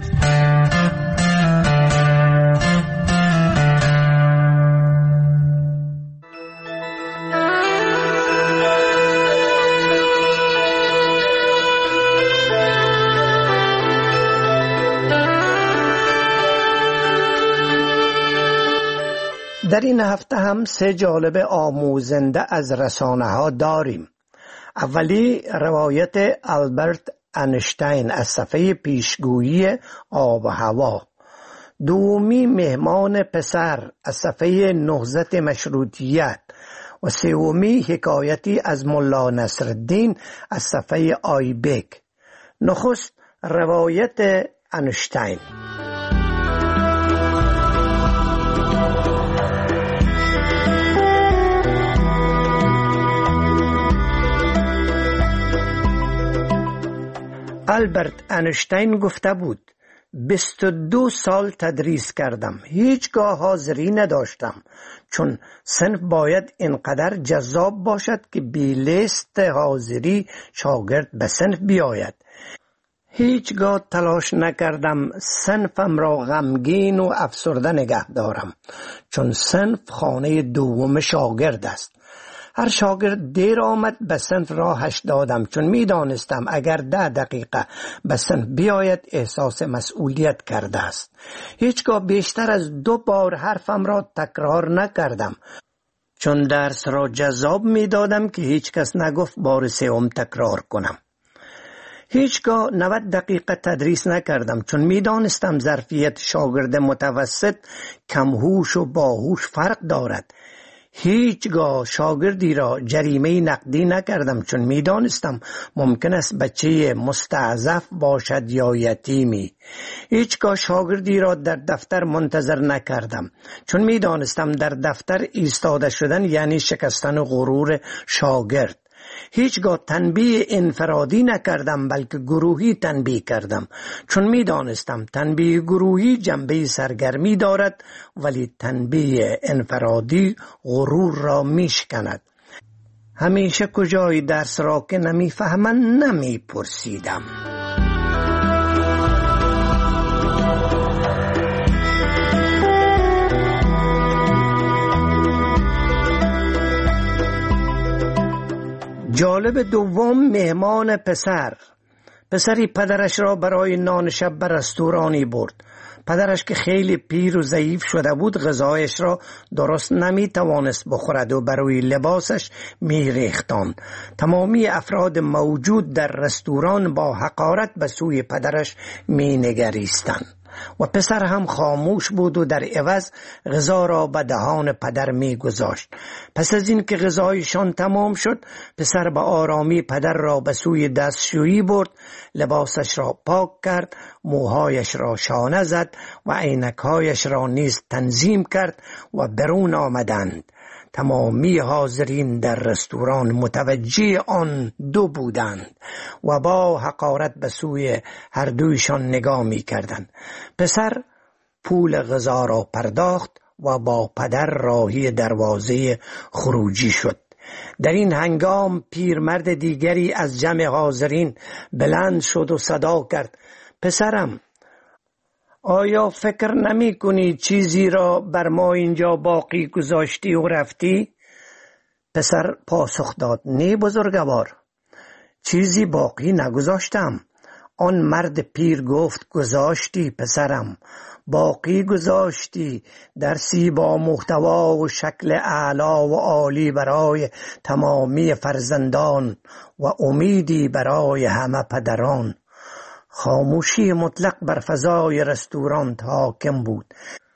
در این هفته هم سه جالب آموزنده از رسانه ها داریم. اولی روایت آلبرت انشتین از صفحه پیشگویی آب و هوا. دومی مهمان پسر از صفحه نهضت مشروطیت و سومی حکایتی از ملا نصرالدین از صفحه آیبک. نخست روایت انشتین. آلبرت انشتین گفته بود بیست و دو سال تدریس کردم، هیچگاه حاضری نداشتم، چون صنف باید اینقدر جذاب باشد که بی لیست حاضری شاگرد به صنف بیاید. هیچگاه تلاش نکردم صنفم را غمگین و افسرده نگه دارم، چون صنف خانه دوم شاگرد است. هر شاگرد دیر آمد به صنف راهش دادم، چون می دانستم اگر ده دقیقه به صنف بیاید احساس مسئولیت کرده است. هیچگاه بیشتر از دو بار حرفم را تکرار نکردم، چون درس را جذاب می دادم که هیچ کس نگفت بار سوم تکرار کنم. هیچگاه نود دقیقه تدریس نکردم، چون می دانستم ظرفیت شاگرد متوسط کمهوش و باهوش فرق دارد. هیچگاه شاگردی را جریمه نقدی نکردم، چون می دانستم ممکن است بچه مستعضف باشد یا یتیمی. هیچگاه شاگردی را در دفتر منتظر نکردم، چون می دانستم در دفتر ایستاده شدن یعنی شکستن غرور شاگرد. هیچگاه تنبیه انفرادی نکردم، بلکه گروهی تنبیه کردم، چون می دانستم تنبیه گروهی جنبه سرگرمی دارد، ولی تنبیه انفرادی غرور را می شکند. همیشه کجای درس را که نمی فهمن نمی پرسیدم. جالب دوم مهمان پسر. پسری پدرش را برای نان شب به رستورانی برد. پدرش که خیلی پیر و ضعیف شده بود غذایش را درست نمی توانست بخورد و برای لباسش می ریختاند. تمامی افراد موجود در رستوران با حقارت به سوی پدرش می نگریستند و پسر هم خاموش بود و در عوض غذا را به دهان پدر می گذاشت. پس از این که غذایشان تمام شد پسر به آرامی پدر را به سوی دستشویی برد، لباسش را پاک کرد، موهایش را شانه زد و عینکهایش را نیز تنظیم کرد و برون آمدند. تمامی حاضرین در رستوران متوجه آن دو بودند و با حقارت به سوی هر دویشان نگاه می کردند. پسر پول غذا را پرداخت و با پدر راهی دروازه خروجی شد. در این هنگام پیرمرد دیگری از جمع حاضرین بلند شد و صدا کرد: پسرم، آیا فکر نمی کنی چیزی را بر ما اینجا باقی گذاشتی و رفتی؟ پسر پاسخ داد: نه بزرگوار، چیزی باقی نگذاشتم. آن مرد پیر گفت: گذاشتی پسرم، باقی گذاشتی، درسی با محتوا و شکل اعلا و عالی برای تمامی فرزندان و امیدی برای همه پدران. خاموشی مطلق بر فضای رستوران حاکم بود.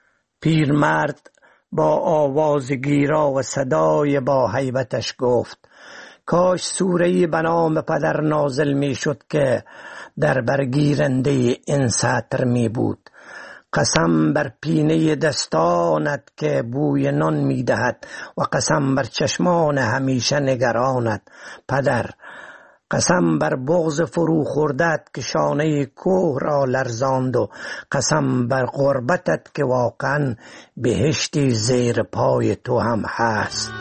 پیرمرد با آواز گیرا و صدای با هیبتش گفت: کاش سوره‌ای به نام پدر نازل می شد که در برگیرنده این سطر می بود: قسم بر پینه دستانت که بوی نان می دهد و قسم بر چشمان همیشه نگرانت پدر، قسم بر بغض فرو خوردت که شانه کوه را لرزاند و قسم بر غربتت که واقعا بهشتی زیر پای تو هم هست.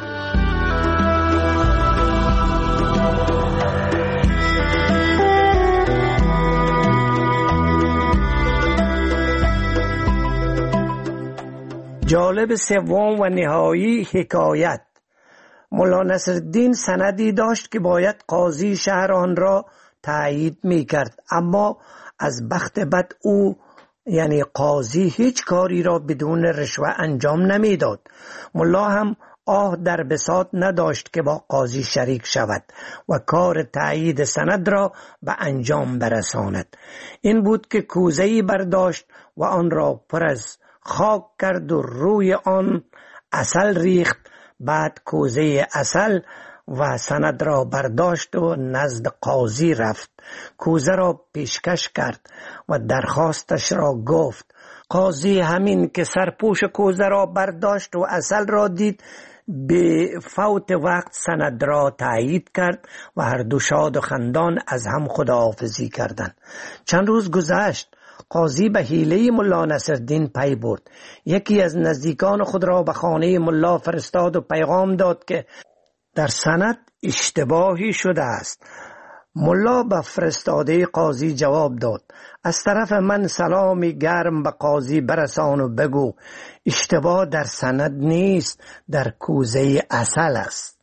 جالب سوم و نهایی حکایت. مولا نصرالدین سندی داشت که باید قاضی شهر آن را تایید می کرد، اما از بخت بد او یعنی قاضی هیچ کاری را بدون رشوه انجام نمی داد. مولا هم آه در بساط نداشت که با قاضی شریک شود و کار تایید سند را به انجام برساند. این بود که کوزه‌ای برداشت و آن را پر از خاک کرد و روی آن عسل ریخت. بعد کوزه عسل و سند را برداشت و نزد قاضی رفت. کوزه را پیشکش کرد و درخواستش را گفت. قاضی همین که سرپوش کوزه را برداشت و عسل را دید به فوت وقت سند را تایید کرد و هر دو شاد و خندان از هم خداحافظی کردند. چند روز گذشت. قاضی به حیله ملا نصرالدین پی برد. یکی از نزدیکان خود را به خانه ملا فرستاد و پیغام داد که در سند اشتباهی شده است. ملا به فرستاده قاضی جواب داد: از طرف من سلامی گرم به قاضی برسان و بگو اشتباه در سند نیست، در کوزه عسل است.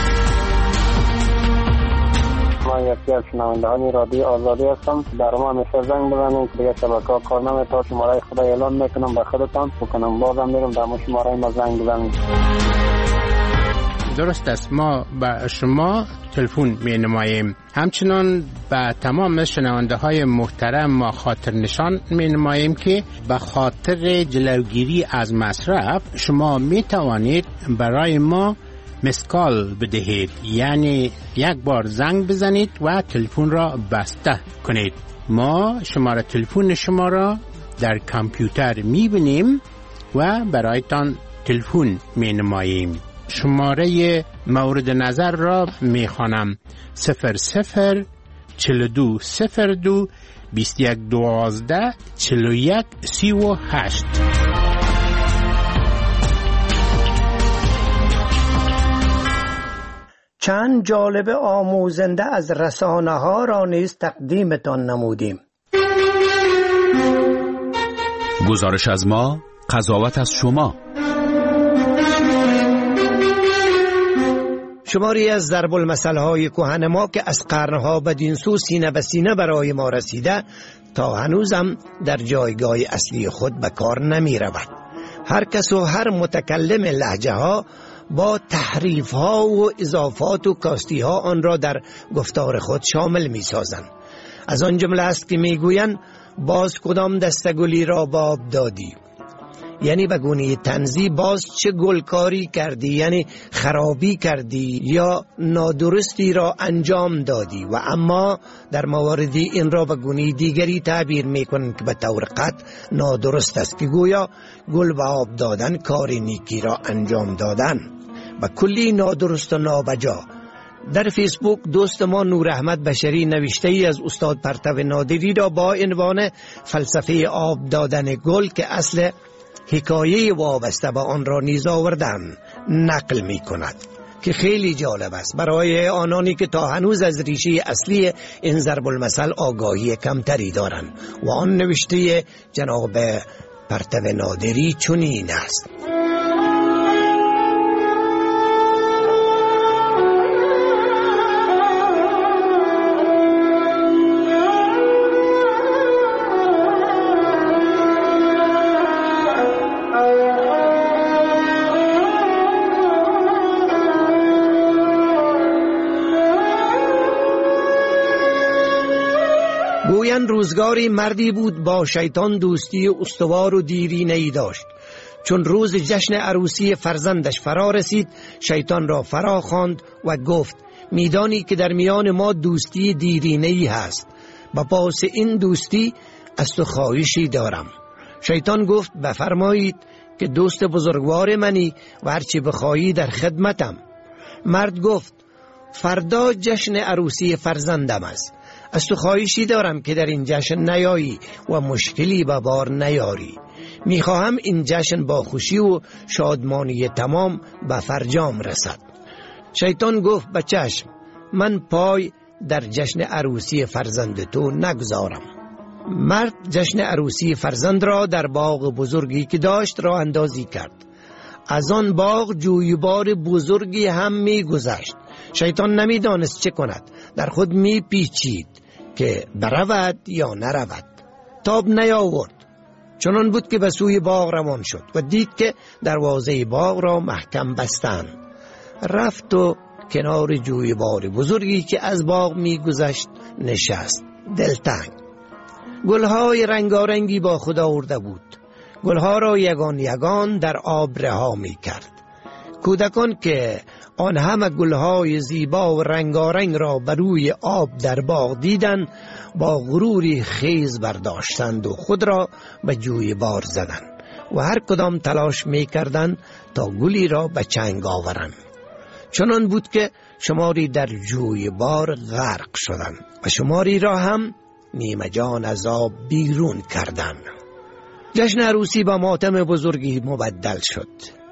من یکی از شنوندهان رادیو آزادی هستم. در ما همیشه زنگ بزنید که دیگه شبکه ها کار نمی‌کنه. شماره خدا اعلان میکنم به خودتان بکنم، بازم میرم در ما شماره ما زنگ بزنید. درست است، ما به شما تلفن می نماییم. همچنان به تمام شنونده های محترم ما خاطر نشان می نماییم که به خاطر جلوگیری از مصرف شما می توانید برای ما مسکال بدهید، یعنی یک بار زنگ بزنید و تلفن را بسته کنید. ما شماره تلفن شما را در کامپیوتر می بینیم و برایتان تلفن می نماییم. شماره مورد نظر را می خوانم: صفر صفر چل دو صفر دو بیست یک دوازده چل و یک سی و هشت. چند جالب آموزنده از رسانه ها را نیز تقدیمتان نمودیم. گزارش از ما، قضاوت از شما. شماری از ضرب المثل های کهن ما که از قرنها بدین سو سینه به سینه برای ما رسیده تا هنوزم در جایگاه اصلی خود به کار نمی رود. هر کس و هر متکلم لهجه ها با تحریف ها و اضافات و کاستی ها آن را در گفتار خود شامل می سازند. از آن جمله است که می گویند باز کدام دستگلی را باب دادی، یعنی به گونه تنزی باز چه گلکاری کردی، یعنی خرابی کردی یا نادرستی را انجام دادی. و اما در موردی این را به گونه دیگری تعبیر میکنند که به طور قطع نادرست است، که گویا گل به آب دادن کار نیکی را انجام دادن، و کلی نادرست و نابجا. در فیسبوک دوست ما نور احمد بشری نوشته ای از استاد پرتو نادری را با عنوان فلسفه آب دادن گل که اصل حکایه وابسته به آن را نیز آوردن نقل می کند که خیلی جالب است برای آنانی که تا هنوز از ریشه اصلی این ضرب المثل آگاهی کمتری دارند. و آن نوشته جناب پرتو نادری چنین است: گویند روزگاری مردی بود با شیطان دوستی استوار و دیرینه‌ای داشت. چون روز جشن عروسی فرزندش فرا رسید، شیطان را فرا خواند و گفت میدانی که در میان ما دوستی دیرینه‌ای هست، با پاس این دوستی از تو خواهشی دارم. شیطان گفت بفرمایید که دوست بزرگوار منی و هرچی بخواهی در خدمتم. مرد گفت فردا جشن عروسی فرزندم است، از تو خواهشی دارم که در این جشن نیایی و مشکلی به بار نیاری. میخواهم این جشن با خوشی و شادمانی تمام به فرجام رسد. شیطان گفت به چشم، من پای در جشن عروسی فرزند تو نگذارم. مرد جشن عروسی فرزند را در باغ بزرگی که داشت راه اندازی کرد. از آن باغ جویبار بزرگی هم می گذشت. شیطان نمی دانست چه کند، در خود می پیچید که برود یا نرود. تاب نیاورد. چنان بود که به سوی باغ روان شد و دید که دروازه باغ را محکم بستند. رفت و کنار جویبار بزرگی که از باغ می گذشت نشست، دلتنگ. گلهای رنگارنگی با خود آورده بود. گلها را یگان یگان در آب رها می کرد. کودکان که آن همه گلهای زیبا و رنگارنگ را بر روی آب در باغ دیدند، با غروری خیز برداشتند و خود را به جویبار زدند و هر کدام تلاش می کردند تا گلی را به چنگ آورند. چنان بود که شماری در جویبار غرق شدند و شماری را هم نیمه جان از آب بیرون کردند. جشن عروسی با ماتم بزرگی مبدل شد.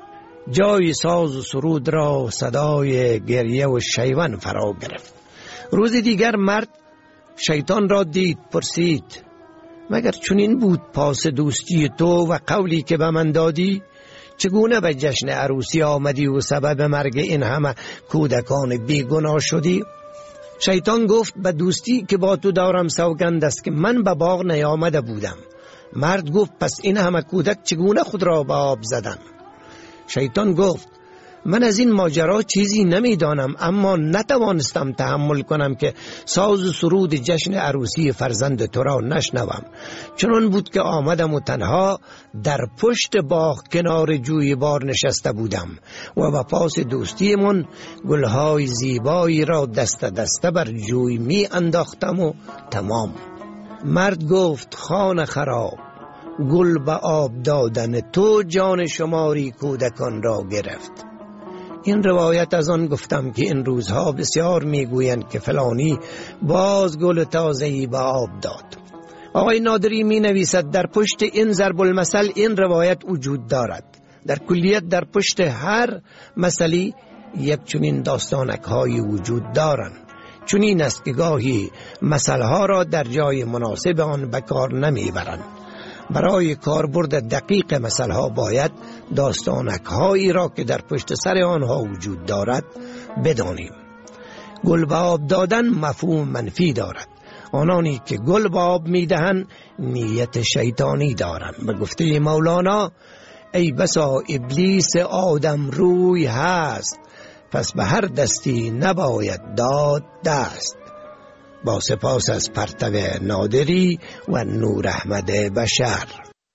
جای ساز و سرود را صدای گریه و شیون فرا گرفت. روز دیگر مرد شیطان را دید، پرسید مگر چنین بود پاس دوستی تو و قولی که به من دادی؟ چگونه به جشن عروسی آمدی و سبب مرگ این همه کودکان بیگناه شدی؟ شیطان گفت به دوستی که با تو دارم سوگند است که من به باغ نیامده بودم. مرد گفت پس این همه کودک چگونه خود را به آب زدند؟ شیطان گفت من از این ماجرا چیزی نمیدانم، اما نتوانستم تحمل کنم که ساز و سرود جشن عروسی فرزند تو را نشنوم. چنان بود که آمدم و تنها در پشت باغ کنار جویبار نشسته بودم و با پاس دوستی من گلهای زیبایی را دست دسته بر جوی می انداختم و تمام. مرد گفت خانه خراب، گل به آب دادن تو جان شماری کودکان را گرفت. این روایت از آن گفتم که این روزها بسیار میگویند که فلانی باز گل تازه‌ای به آب داد. آقای نادری می نویسد در پشت این ضرب المثل این روایت وجود دارد. در کلیت در پشت هر مسئله یک چنین داستانک های وجود دارند. چنین است که گاهی مسئله ها را در جای مناسب آن به کار نمیبرند. برای کاربرد دقیق مسئله ها باید داستانک هایی را که در پشت سر آنها وجود دارد بدانیم. گل به آب دادن مفهوم منفی دارد. آنانی که گل به آب میدهند نیت شیطانی دارند. به گفته مولانا ای بسا ابلیس آدم روی هست، پس به هر دستی نباید داد دست. با سپاس از پرتو نادری و نور احمد بشر.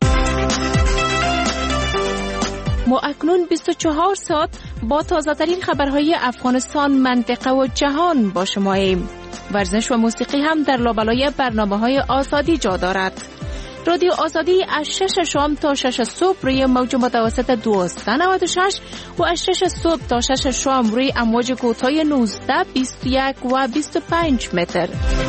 ما اکنون بیست و چهار ساعت با تازه ترین خبرهای افغانستان، منطقه و جهان با شماییم. ورزش و موسیقی هم در لابلای برنامه‌های آزادی جا دارد. رادیو آزادی از شش شام تا شش صبح روی موج متوسط دویست و نود و شش و از شش صبح تا شش شام روی امواج کوتاه نوزده، بیست و یک و بیست و پنج متر.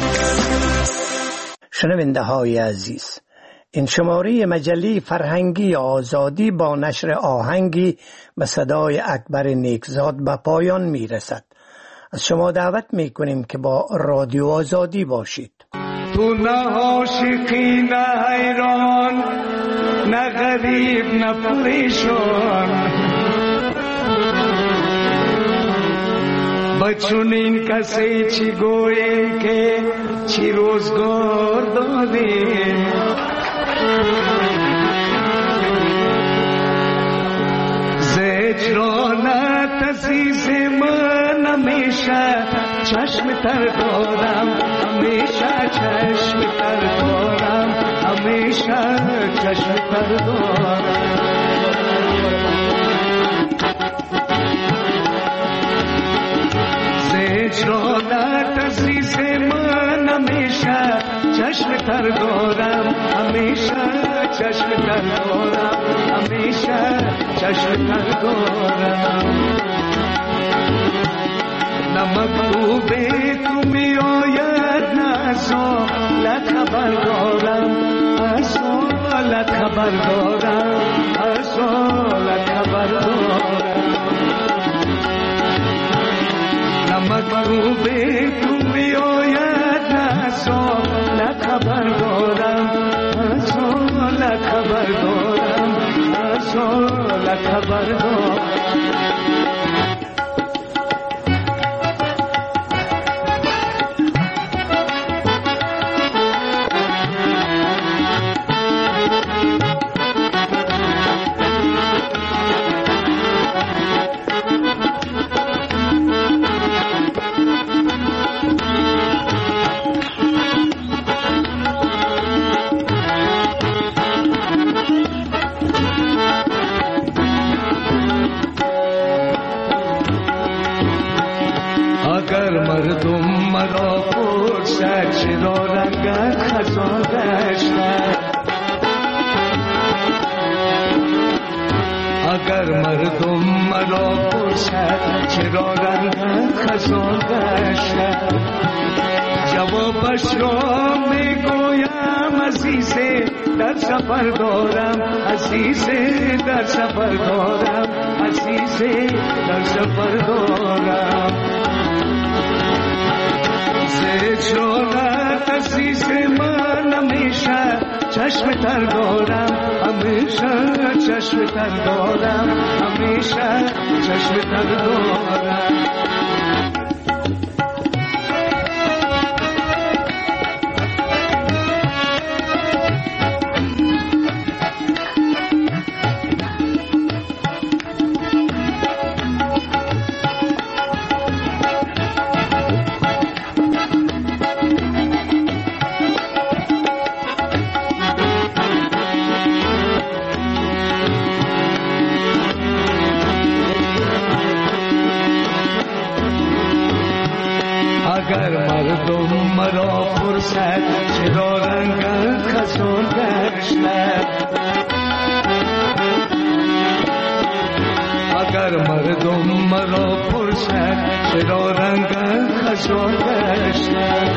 شنونده های عزیز، این شماره مجله فرهنگی آزادی با نشر آهنگی به صدای اکبر نیکزاد به پایان می رسد. از شما دعوت می کنیم که با رادیو آزادی باشید. تو نه عاشقی نه حیران، نه غریب نه پریشان، بچون این کسی چی گویی که چی روزگار دادی. زجرانت عزیز من همیشه چشم تر دارم، همیشه چشم تر دارم، همیشه چشم تر دارم. زجرانت عزیز من همیشه چشم تر دارم، همیشه چشم تر دارم، همیشه چشم تر دارم. نمکتوب تو می آید نه اصالت خبر دارم، اصالت خبر دارم، اصالت خبر دارم. نمکتوب تو می آید نه اصالت خبر دارم، اصالت خبر دارم، اصالت خبر دارم. جوابش را میگویم عزیزه در سفر دارم، عزیزه در سفر دارم، عزیزه در سفر دارم. زجرانت عزیز من همیشه چشم تر دارم، همیشه چشم تر دارم، همیشه چشم تر دارم.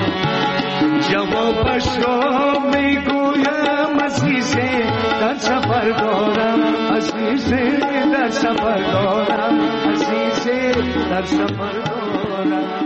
جوابش را میگویم عزیزه در سفر سفر دارم عزیزی در سفر دارم عزیزی در سفر دارم